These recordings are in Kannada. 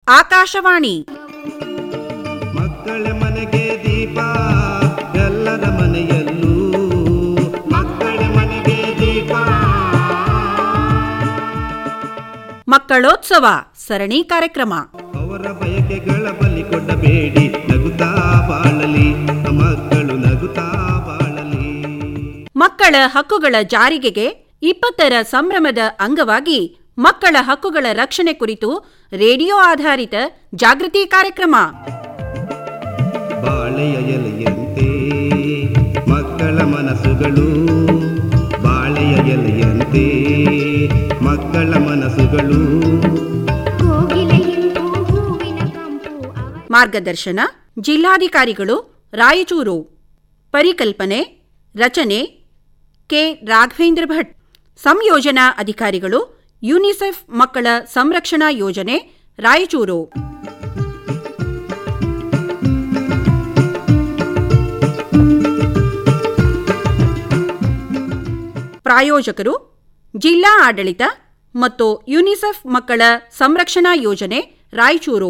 ಆಕಾಶವಾಣಿ. ಮಕ್ಕಳ ಮನೆಗೆ ದೀಪ ಎಲ್ಲರ ಮನೆಯಲ್ಲೂ, ಮಕ್ಕಳ ಮನೆಗೆ ದೀಪ. ಮಕ್ಕಳೋತ್ಸವ ಸರಣಿ ಕಾರ್ಯಕ್ರಮ. ಅವರ ಬಯಕೆಗಳ ಬಲಿ ಕೊಡಬೇಡಿ, ನಗುತ್ತಾ ಬಾಳಲಿ ಮಕ್ಕಳು, ನಗುತ್ತಾ ಬಾಳಲಿ. ಮಕ್ಕಳ ಹಕ್ಕುಗಳ ಜಾರಿಗೆಗೆ 20ರ ಸಂಭ್ರಮದ ಅಂಗವಾಗಿ ಮಕ್ಕಳ ಹಕ್ಕುಗಳ ರಕ್ಷಣೆ ಕುರಿತು ರೇಡಿಯೋ ಆಧಾರಿತ ಜಾಗೃತಿ ಕಾರ್ಯಕ್ರಮ. ಬಾಳೆಯ ಎಲೆಯಂತೆ ಮಕ್ಕಳ ಮನಸ್ಸುಗಳು, ಬಾಳೆಯ ಎಲೆಯಂತೆ ಮಕ್ಕಳ ಮನಸ್ಸುಗಳು. ಮಾರ್ಗದರ್ಶನ ಜಿಲ್ಲಾಧಿಕಾರಿಗಳು, ರಾಯಚೂರು. ಪರಿಕಲ್ಪನೆ ರಚನೆ ಕೆ. ರಾಘವೇಂದ್ರ ಭಟ್. ಸಂಯೋಜನಾ ಅಧಿಕಾರಿಗಳು, ಯುನಿಸೆಫ್ ಮಕ್ಕಳ ಸಂರಕ್ಷಣಾ ಯೋಜನೆ, ರಾಯಚೂರು. ಪ್ರಾಯೋಜಕರು ಜಿಲ್ಲಾ ಆಡಳಿತ ಮತ್ತು ಯುನಿಸೆಫ್ ಮಕ್ಕಳ ಸಂರಕ್ಷಣಾ ಯೋಜನೆ, ರಾಯಚೂರು.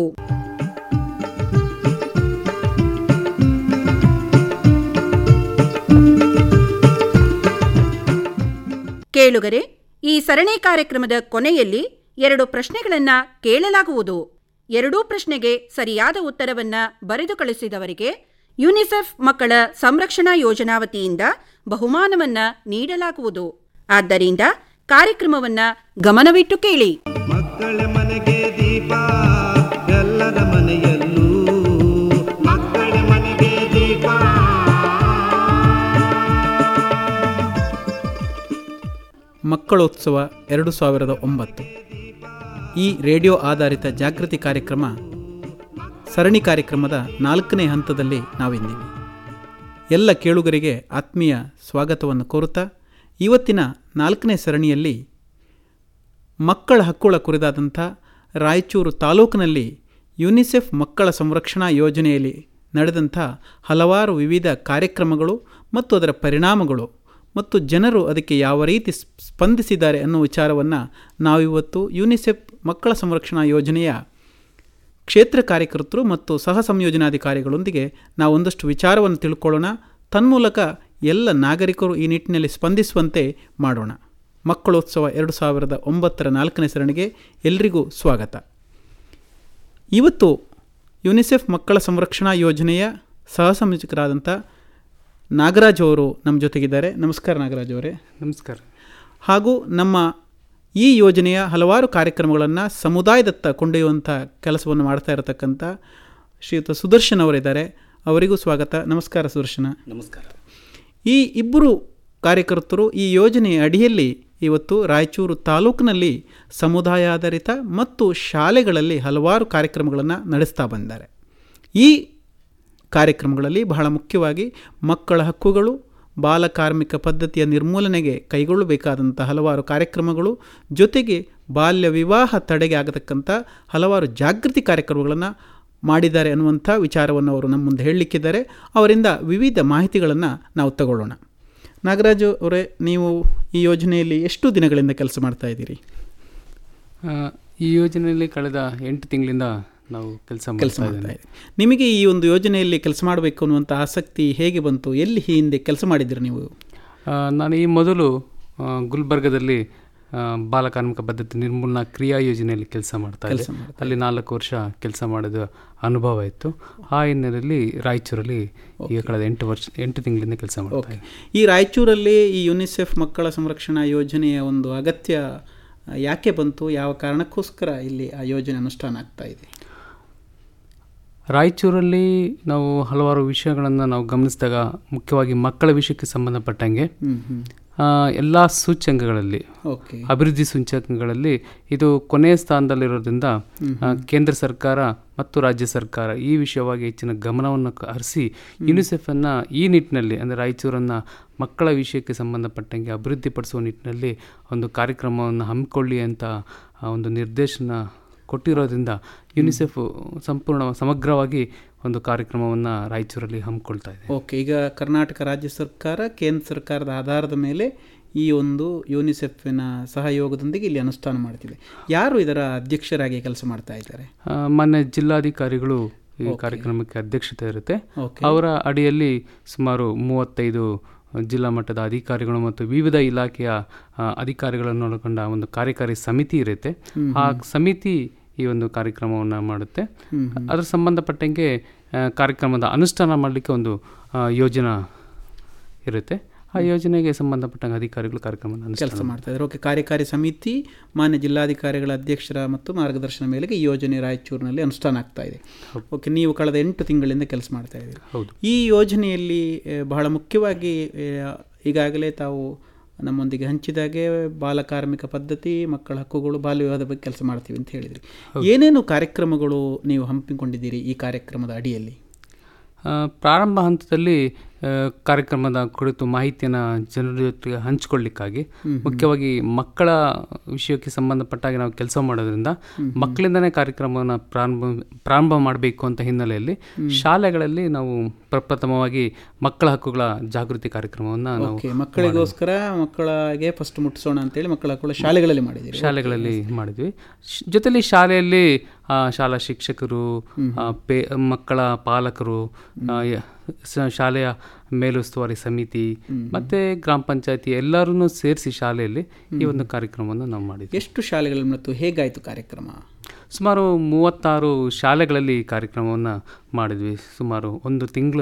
ಕೇಳುಗರೆ, ಈ ಸರಣಿ ಕಾರ್ಯಕ್ರಮದ ಕೊನೆಯಲ್ಲಿ 2 ಪ್ರಶ್ನೆಗಳನ್ನು ಕೇಳಲಾಗುವುದು. 2 ಪ್ರಶ್ನೆಗೆ ಸರಿಯಾದ ಉತ್ತರವನ್ನು ಬರೆದು ಕಳಿಸಿದವರಿಗೆ ಯುನಿಸೆಫ್ ಮಕ್ಕಳ ಸಂರಕ್ಷಣಾ ಯೋಜನಾ ವತಿಯಿಂದ ಬಹುಮಾನವನ್ನು ನೀಡಲಾಗುವುದು. ಆದ್ದರಿಂದ ಕಾರ್ಯಕ್ರಮವನ್ನು ಗಮನವಿಟ್ಟು ಕೇಳಿ. ಮಕ್ಕಳ ಮನೆಗೆ ದೀಪ ಎಲ್ಲರ ಮನೆಯಲ್ಲೂ, ಮಕ್ಕಳ ಮನೆಗೆ ದೀಪ. ಮಕ್ಕಳೋತ್ಸವ 2009 ಈ ರೇಡಿಯೋ ಆಧಾರಿತ ಜಾಗೃತಿ ಕಾರ್ಯಕ್ರಮ ಸರಣಿ ಕಾರ್ಯಕ್ರಮದ 4ನೇ ಹಂತದಲ್ಲಿ ನಾವಿದ್ದೀವಿ. ಎಲ್ಲ ಕೇಳುಗರಿಗೆ ಆತ್ಮೀಯ ಸ್ವಾಗತವನ್ನು ಕೋರುತ್ತಾ, ಇವತ್ತಿನ 4ನೇ ಸರಣಿಯಲ್ಲಿ ಮಕ್ಕಳ ಹಕ್ಕುಗಳ ಕುರಿತಾದಂಥ ರಾಯಚೂರು ತಾಲೂಕಿನಲ್ಲಿ ಯುನಿಸೆಫ್ ಮಕ್ಕಳ ಸಂರಕ್ಷಣಾ ಯೋಜನೆಯಲ್ಲಿ ನಡೆದಂಥ ಹಲವಾರು ವಿವಿಧ ಕಾರ್ಯಕ್ರಮಗಳು ಮತ್ತು ಅದರ ಪರಿಣಾಮಗಳು ಮತ್ತು ಜನರು ಅದಕ್ಕೆ ಯಾವ ರೀತಿ ಸ್ಪಂದಿಸಿದ್ದಾರೆ ಅನ್ನೋ ವಿಚಾರವನ್ನು ನಾವಿವತ್ತು ಯುನಿಸೆಫ್ ಮಕ್ಕಳ ಸಂರಕ್ಷಣಾ ಯೋಜನೆಯ ಕ್ಷೇತ್ರ ಕಾರ್ಯಕರ್ತರು ಮತ್ತು ಸಹ ಸಂಯೋಜನಾಧಿಕಾರಿಗಳೊಂದಿಗೆ ನಾವು ಒಂದಷ್ಟು ವಿಚಾರವನ್ನು ತಿಳ್ಕೊಳ್ಳೋಣ. ತನ್ಮೂಲಕ ಎಲ್ಲ ನಾಗರಿಕರು ಈ ನಿಟ್ಟಿನಲ್ಲಿ ಸ್ಪಂದಿಸುವಂತೆ ಮಾಡೋಣ. ಮಕ್ಕಳೋತ್ಸವ 2009ರ 4ನೇ ಸರಣಿಗೆ ಎಲ್ರಿಗೂ ಸ್ವಾಗತ. ಇವತ್ತು ಯುನಿಸೆಫ್ ಮಕ್ಕಳ ಸಂರಕ್ಷಣಾ ಯೋಜನೆಯ ಸಹ ಸಂಯೋಜಕರಾದಂಥ ನಾಗರಾಜ್ ಅವರು ನಮ್ಮ ಜೊತೆಗಿದ್ದಾರೆ. ನಮಸ್ಕಾರ ನಾಗರಾಜ್ ಅವರೇ. ನಮಸ್ಕಾರ. ಹಾಗೂ ನಮ್ಮ ಈ ಯೋಜನೆಯ ಹಲವಾರು ಕಾರ್ಯಕ್ರಮಗಳನ್ನು ಸಮುದಾಯದತ್ತ ಕೊಂಡೊಯ್ಯುವಂಥ ಕೆಲಸವನ್ನು ಮಾಡ್ತಾ ಇರತಕ್ಕಂಥ ಶ್ರೀಯುತ ಸುದರ್ಶನ್ ಅವರಿದ್ದಾರೆ. ಅವರಿಗೂ ಸ್ವಾಗತ. ನಮಸ್ಕಾರ ಸುದರ್ಶನ. ನಮಸ್ಕಾರ. ಈ ಇಬ್ಬರು ಕಾರ್ಯಕರ್ತರು ಈ ಯೋಜನೆಯ ಅಡಿಯಲ್ಲಿ ಇವತ್ತು ರಾಯಚೂರು ತಾಲೂಕಿನಲ್ಲಿ ಸಮುದಾಯಾಧಾರಿತ ಮತ್ತು ಶಾಲೆಗಳಲ್ಲಿ ಹಲವಾರು ಕಾರ್ಯಕ್ರಮಗಳನ್ನು ನಡೆಸ್ತಾ ಬಂದಿದ್ದಾರೆ. ಈ ಕಾರ್ಯಕ್ರಮಗಳಲ್ಲಿ ಬಹಳ ಮುಖ್ಯವಾಗಿ ಮಕ್ಕಳ ಹಕ್ಕುಗಳು, ಬಾಲಕಾರ್ಮಿಕ ಪದ್ಧತಿಯ ನಿರ್ಮೂಲನೆಗೆ ಕೈಗೊಳ್ಳಬೇಕಾದಂಥ ಹಲವಾರು ಕಾರ್ಯಕ್ರಮಗಳು, ಜೊತೆಗೆ ಬಾಲ್ಯ ವಿವಾಹ ತಡೆಗೆ ಆಗತಕ್ಕಂಥ ಹಲವಾರು ಜಾಗೃತಿ ಕಾರ್ಯಕ್ರಮಗಳನ್ನು ಮಾಡಿದ್ದಾರೆ ಅನ್ನುವಂಥ ವಿಚಾರವನ್ನು ಅವರು ನಮ್ಮ ಮುಂದೆ ಹೇಳಲಿಕ್ಕಿದ್ದಾರೆ. ಅವರಿಂದ ವಿವಿಧ ಮಾಹಿತಿಗಳನ್ನು ನಾವು ತಗೊಳ್ಳೋಣ. ನಾಗರಾಜು ಅವರೇ, ನೀವು ಈ ಯೋಜನೆಯಲ್ಲಿ ಎಷ್ಟು ದಿನಗಳಿಂದ ಕೆಲಸ ಮಾಡ್ತಾ ಇದ್ದೀರಿ? ಈ ಯೋಜನೆಯಲ್ಲಿ ಕಳೆದ 8 ತಿಂಗಳಿಂದ ನಾವು ಕೆಲಸ ಮಾಡ್ತಾ ಇದ್ದೀವಿ. ನಿಮಗೆ ಈ ಒಂದು ಯೋಜನೆಯಲ್ಲಿ ಕೆಲಸ ಮಾಡಬೇಕು ಅನ್ನುವಂಥ ಆಸಕ್ತಿ ಹೇಗೆ ಬಂತು? ಎಲ್ಲಿ ಹಿಂದೆ ಕೆಲಸ ಮಾಡಿದ್ದೀರಿ ನೀವು? ನಾನು ಈ ಮೊದಲು ಗುಲ್ಬರ್ಗದಲ್ಲಿ ಬಾಲಕಾರ್ಮಿಕ ಪದ್ಧತಿ ನಿರ್ಮೂಲನಾ ಕ್ರಿಯಾ ಯೋಜನೆಯಲ್ಲಿ ಕೆಲಸ ಮಾಡ್ತಾ ಇದ್ದೆ. ಅಲ್ಲಿ 4 ವರ್ಷ ಕೆಲಸ ಮಾಡಿದ ಅನುಭವ ಇತ್ತು. ಆ ಹಿನ್ನೆಲೆಯಲ್ಲಿ ರಾಯಚೂರಲ್ಲಿ ಈಗ ಕಳೆದ 8 ತಿಂಗಳಿಂದ ಕೆಲಸ ಮಾಡ್ತಾ. ಈ ರಾಯಚೂರಲ್ಲಿ ಈ ಯುನಿಸೆಫ್ ಮಕ್ಕಳ ಸಂರಕ್ಷಣಾ ಯೋಜನೆಯ ಒಂದು ಅಗತ್ಯ ಯಾಕೆ ಬಂತು? ಯಾವ ಕಾರಣಕ್ಕೋಸ್ಕರ ಇಲ್ಲಿ ಆ ಯೋಜನೆ ಅನುಷ್ಠಾನ ಆಗ್ತಾ ಇದೆ? ರಾಯಚೂರಲ್ಲಿ ನಾವು ಹಲವಾರು ವಿಷಯಗಳನ್ನು ನಾವು ಗಮನಿಸಿದಾಗ, ಮುಖ್ಯವಾಗಿ ಮಕ್ಕಳ ವಿಷಯಕ್ಕೆ ಸಂಬಂಧಪಟ್ಟಂಗೆ ಎಲ್ಲ ಸೂಚ್ಯಂಕಗಳಲ್ಲಿ, ಅಭಿವೃದ್ಧಿ ಸೂಚ್ಯಂಕಗಳಲ್ಲಿ ಇದು ಕೊನೆಯ ಸ್ಥಾನದಲ್ಲಿರೋದ್ರಿಂದ ಕೇಂದ್ರ ಸರ್ಕಾರ ಮತ್ತು ರಾಜ್ಯ ಸರ್ಕಾರ ಈ ವಿಷಯವಾಗಿ ಹೆಚ್ಚಿನ ಗಮನವನ್ನು ಹರಿಸಿ ಯುನಿಸೆಫನ್ನು ಈ ನಿಟ್ಟಿನಲ್ಲಿ, ಅಂದರೆ ರಾಯಚೂರನ್ನು ಮಕ್ಕಳ ವಿಷಯಕ್ಕೆ ಸಂಬಂಧಪಟ್ಟಂಗೆ ಅಭಿವೃದ್ಧಿಪಡಿಸುವ ನಿಟ್ಟಿನಲ್ಲಿ ಒಂದು ಕಾರ್ಯಕ್ರಮವನ್ನು ಹಮ್ಮಿಕೊಳ್ಳಿ ಅಂತ ಒಂದು ನಿರ್ದೇಶನ ಕೊಟ್ಟಿರೋದ್ರಿಂದ ಯುನಿಸೆಫ್ ಸಂಪೂರ್ಣ ಸಮಗ್ರವಾಗಿ ಒಂದು ಕಾರ್ಯಕ್ರಮವನ್ನು ರಾಯಚೂರಲ್ಲಿ ಹಮ್ಮಿಕೊಳ್ತಾ ಇದೆ. ಓಕೆ, ಈಗ ಕರ್ನಾಟಕ ರಾಜ್ಯ ಸರ್ಕಾರ, ಕೇಂದ್ರ ಸರ್ಕಾರದ ಆಧಾರದ ಮೇಲೆ ಈ ಒಂದು ಯುನಿಸೆಫಿನ ಸಹಯೋಗದೊಂದಿಗೆ ಇಲ್ಲಿ ಅನುಷ್ಠಾನ ಮಾಡ್ತಿದೆ. ಯಾರು ಇದರ ಅಧ್ಯಕ್ಷರಾಗಿ ಕೆಲಸ ಮಾಡ್ತಾ ಇದ್ದಾರೆ? ಮಾನ್ಯ ಜಿಲ್ಲಾಧಿಕಾರಿಗಳು ಈ ಕಾರ್ಯಕ್ರಮಕ್ಕೆ ಅಧ್ಯಕ್ಷತೆ ಇರುತ್ತೆ. ಅವರ ಅಡಿಯಲ್ಲಿ ಸುಮಾರು 35 ಜಿಲ್ಲಾ ಮಟ್ಟದ ಅಧಿಕಾರಿಗಳು ಮತ್ತು ವಿವಿಧ ಇಲಾಖೆಯ ಅಧಿಕಾರಿಗಳನ್ನು ಒಳಗೊಂಡ ಒಂದು ಕಾರ್ಯಕಾರಿ ಸಮಿತಿ ಇರುತ್ತೆ. ಆ ಸಮಿತಿ ಈ ಒಂದು ಕಾರ್ಯಕ್ರಮವನ್ನು ಮಾಡುತ್ತೆ. ಅದರ ಸಂಬಂಧಪಟ್ಟಂಗೆ ಕಾರ್ಯಕ್ರಮದ ಅನುಷ್ಠಾನ ಮಾಡಲಿಕ್ಕೆ ಒಂದು ಯೋಜನಾ ಇರುತ್ತೆ. ಆ ಯೋಜನೆಗೆ ಸಂಬಂಧಪಟ್ಟಂಗೆ ಅಧಿಕಾರಿಗಳು ಕಾರ್ಯಕ್ರಮ ಕೆಲಸ ಮಾಡ್ತಾ ಇದ್ದಾರೆ. ಓಕೆ, ಕಾರ್ಯಕಾರಿ ಸಮಿತಿ ಮಾನ್ಯ ಜಿಲ್ಲಾಧಿಕಾರಿಗಳ ಅಧ್ಯಕ್ಷರ ಮತ್ತು ಮಾರ್ಗದರ್ಶನ ಮೇಲೆಗೆ ಈ ಯೋಜನೆ ರಾಯಚೂರಿನಲ್ಲಿ ಅನುಷ್ಠಾನ ಆಗ್ತಾ ಇದೆ. ಓಕೆ, ನೀವು ಕಳೆದ 8 ತಿಂಗಳಿಂದ ಕೆಲಸ ಮಾಡ್ತಾ ಇದ್ದೀರಿ. ಈ ಯೋಜನೆಯಲ್ಲಿ ಬಹಳ ಮುಖ್ಯವಾಗಿ ಈಗಾಗಲೇ ತಾವು ನಮ್ಮೊಂದಿಗೆ ಹಂಚಿದಾಗೆ ಬಾಲಕಾರ್ಮಿಕ ಪದ್ಧತಿ, ಮಕ್ಕಳ ಹಕ್ಕುಗಳು, ಬಾಲ್ಯ ವಿವಾಹದ ಬಗ್ಗೆ ಕೆಲಸ ಮಾಡ್ತೀವಿ ಅಂತ ಹೇಳಿದ್ರಿ. ಏನೇನು ಕಾರ್ಯಕ್ರಮಗಳು ನೀವು ಹಮ್ಮಿಕೊಂಡಿದ್ದೀರಿ ಈ ಕಾರ್ಯಕ್ರಮದ ಅಡಿಯಲ್ಲಿ? ಪ್ರಾರಂಭ ಹಂತದಲ್ಲಿ ಕಾರ್ಯಕ್ರಮದ ಕುರಿತು ಮಾಹಿತಿಯನ್ನು ಜನರ ಜೊತೆಗೆ ಹಂಚಿಕೊಳ್ಳಿಕ್ಕಾಗಿ ಮುಖ್ಯವಾಗಿ ಮಕ್ಕಳ ವಿಷಯಕ್ಕೆ ಸಂಬಂಧಪಟ್ಟಾಗಿ ನಾವು ಕೆಲಸ ಮಾಡೋದ್ರಿಂದ ಮಕ್ಕಳಿಂದನೇ ಕಾರ್ಯಕ್ರಮವನ್ನು ಪ್ರಾರಂಭ ಮಾಡಬೇಕು ಅಂತ ಹಿನ್ನೆಲೆಯಲ್ಲಿ ಶಾಲೆಗಳಲ್ಲಿ ನಾವು ಪ್ರಪ್ರಥಮವಾಗಿ ಮಕ್ಕಳ ಹಕ್ಕುಗಳ ಜಾಗೃತಿ ಕಾರ್ಯಕ್ರಮವನ್ನು ನಾವು ಮಕ್ಕಳಿಗೋಸ್ಕರ ಮಕ್ಕಳಿಗೆ ಫಸ್ಟ್ ಮುಟ್ಟಿಸೋಣ ಅಂತೇಳಿ ಮಕ್ಕಳ ಹಕ್ಕುಗಳ ಶಾಲೆಗಳಲ್ಲಿ ಮಾಡಿದ್ವಿ. ಜೊತೆಲಿ ಶಾಲೆಯಲ್ಲಿ ಶಾಲಾ ಶಿಕ್ಷಕರು, ಮಕ್ಕಳ ಪಾಲಕರು, ಶಾಲೆಯ ಮೇಲುಸ್ತುವಾರಿ ಸಮಿತಿ ಮತ್ತು ಗ್ರಾಮ ಪಂಚಾಯತಿ ಎಲ್ಲರನ್ನೂ ಸೇರಿಸಿ ಶಾಲೆಯಲ್ಲಿ ಈ ಒಂದು ಕಾರ್ಯಕ್ರಮವನ್ನು ನಾವು ಮಾಡಿದ್ವಿ. ಎಷ್ಟು ಶಾಲೆಗಳಲ್ಲಿ ಮತ್ತು ಹೇಗಾಯಿತು ಕಾರ್ಯಕ್ರಮ? ಸುಮಾರು 36 ಶಾಲೆಗಳಲ್ಲಿ ಕಾರ್ಯಕ್ರಮವನ್ನು ಮಾಡಿದ್ವಿ. ಸುಮಾರು 1 ತಿಂಗಳ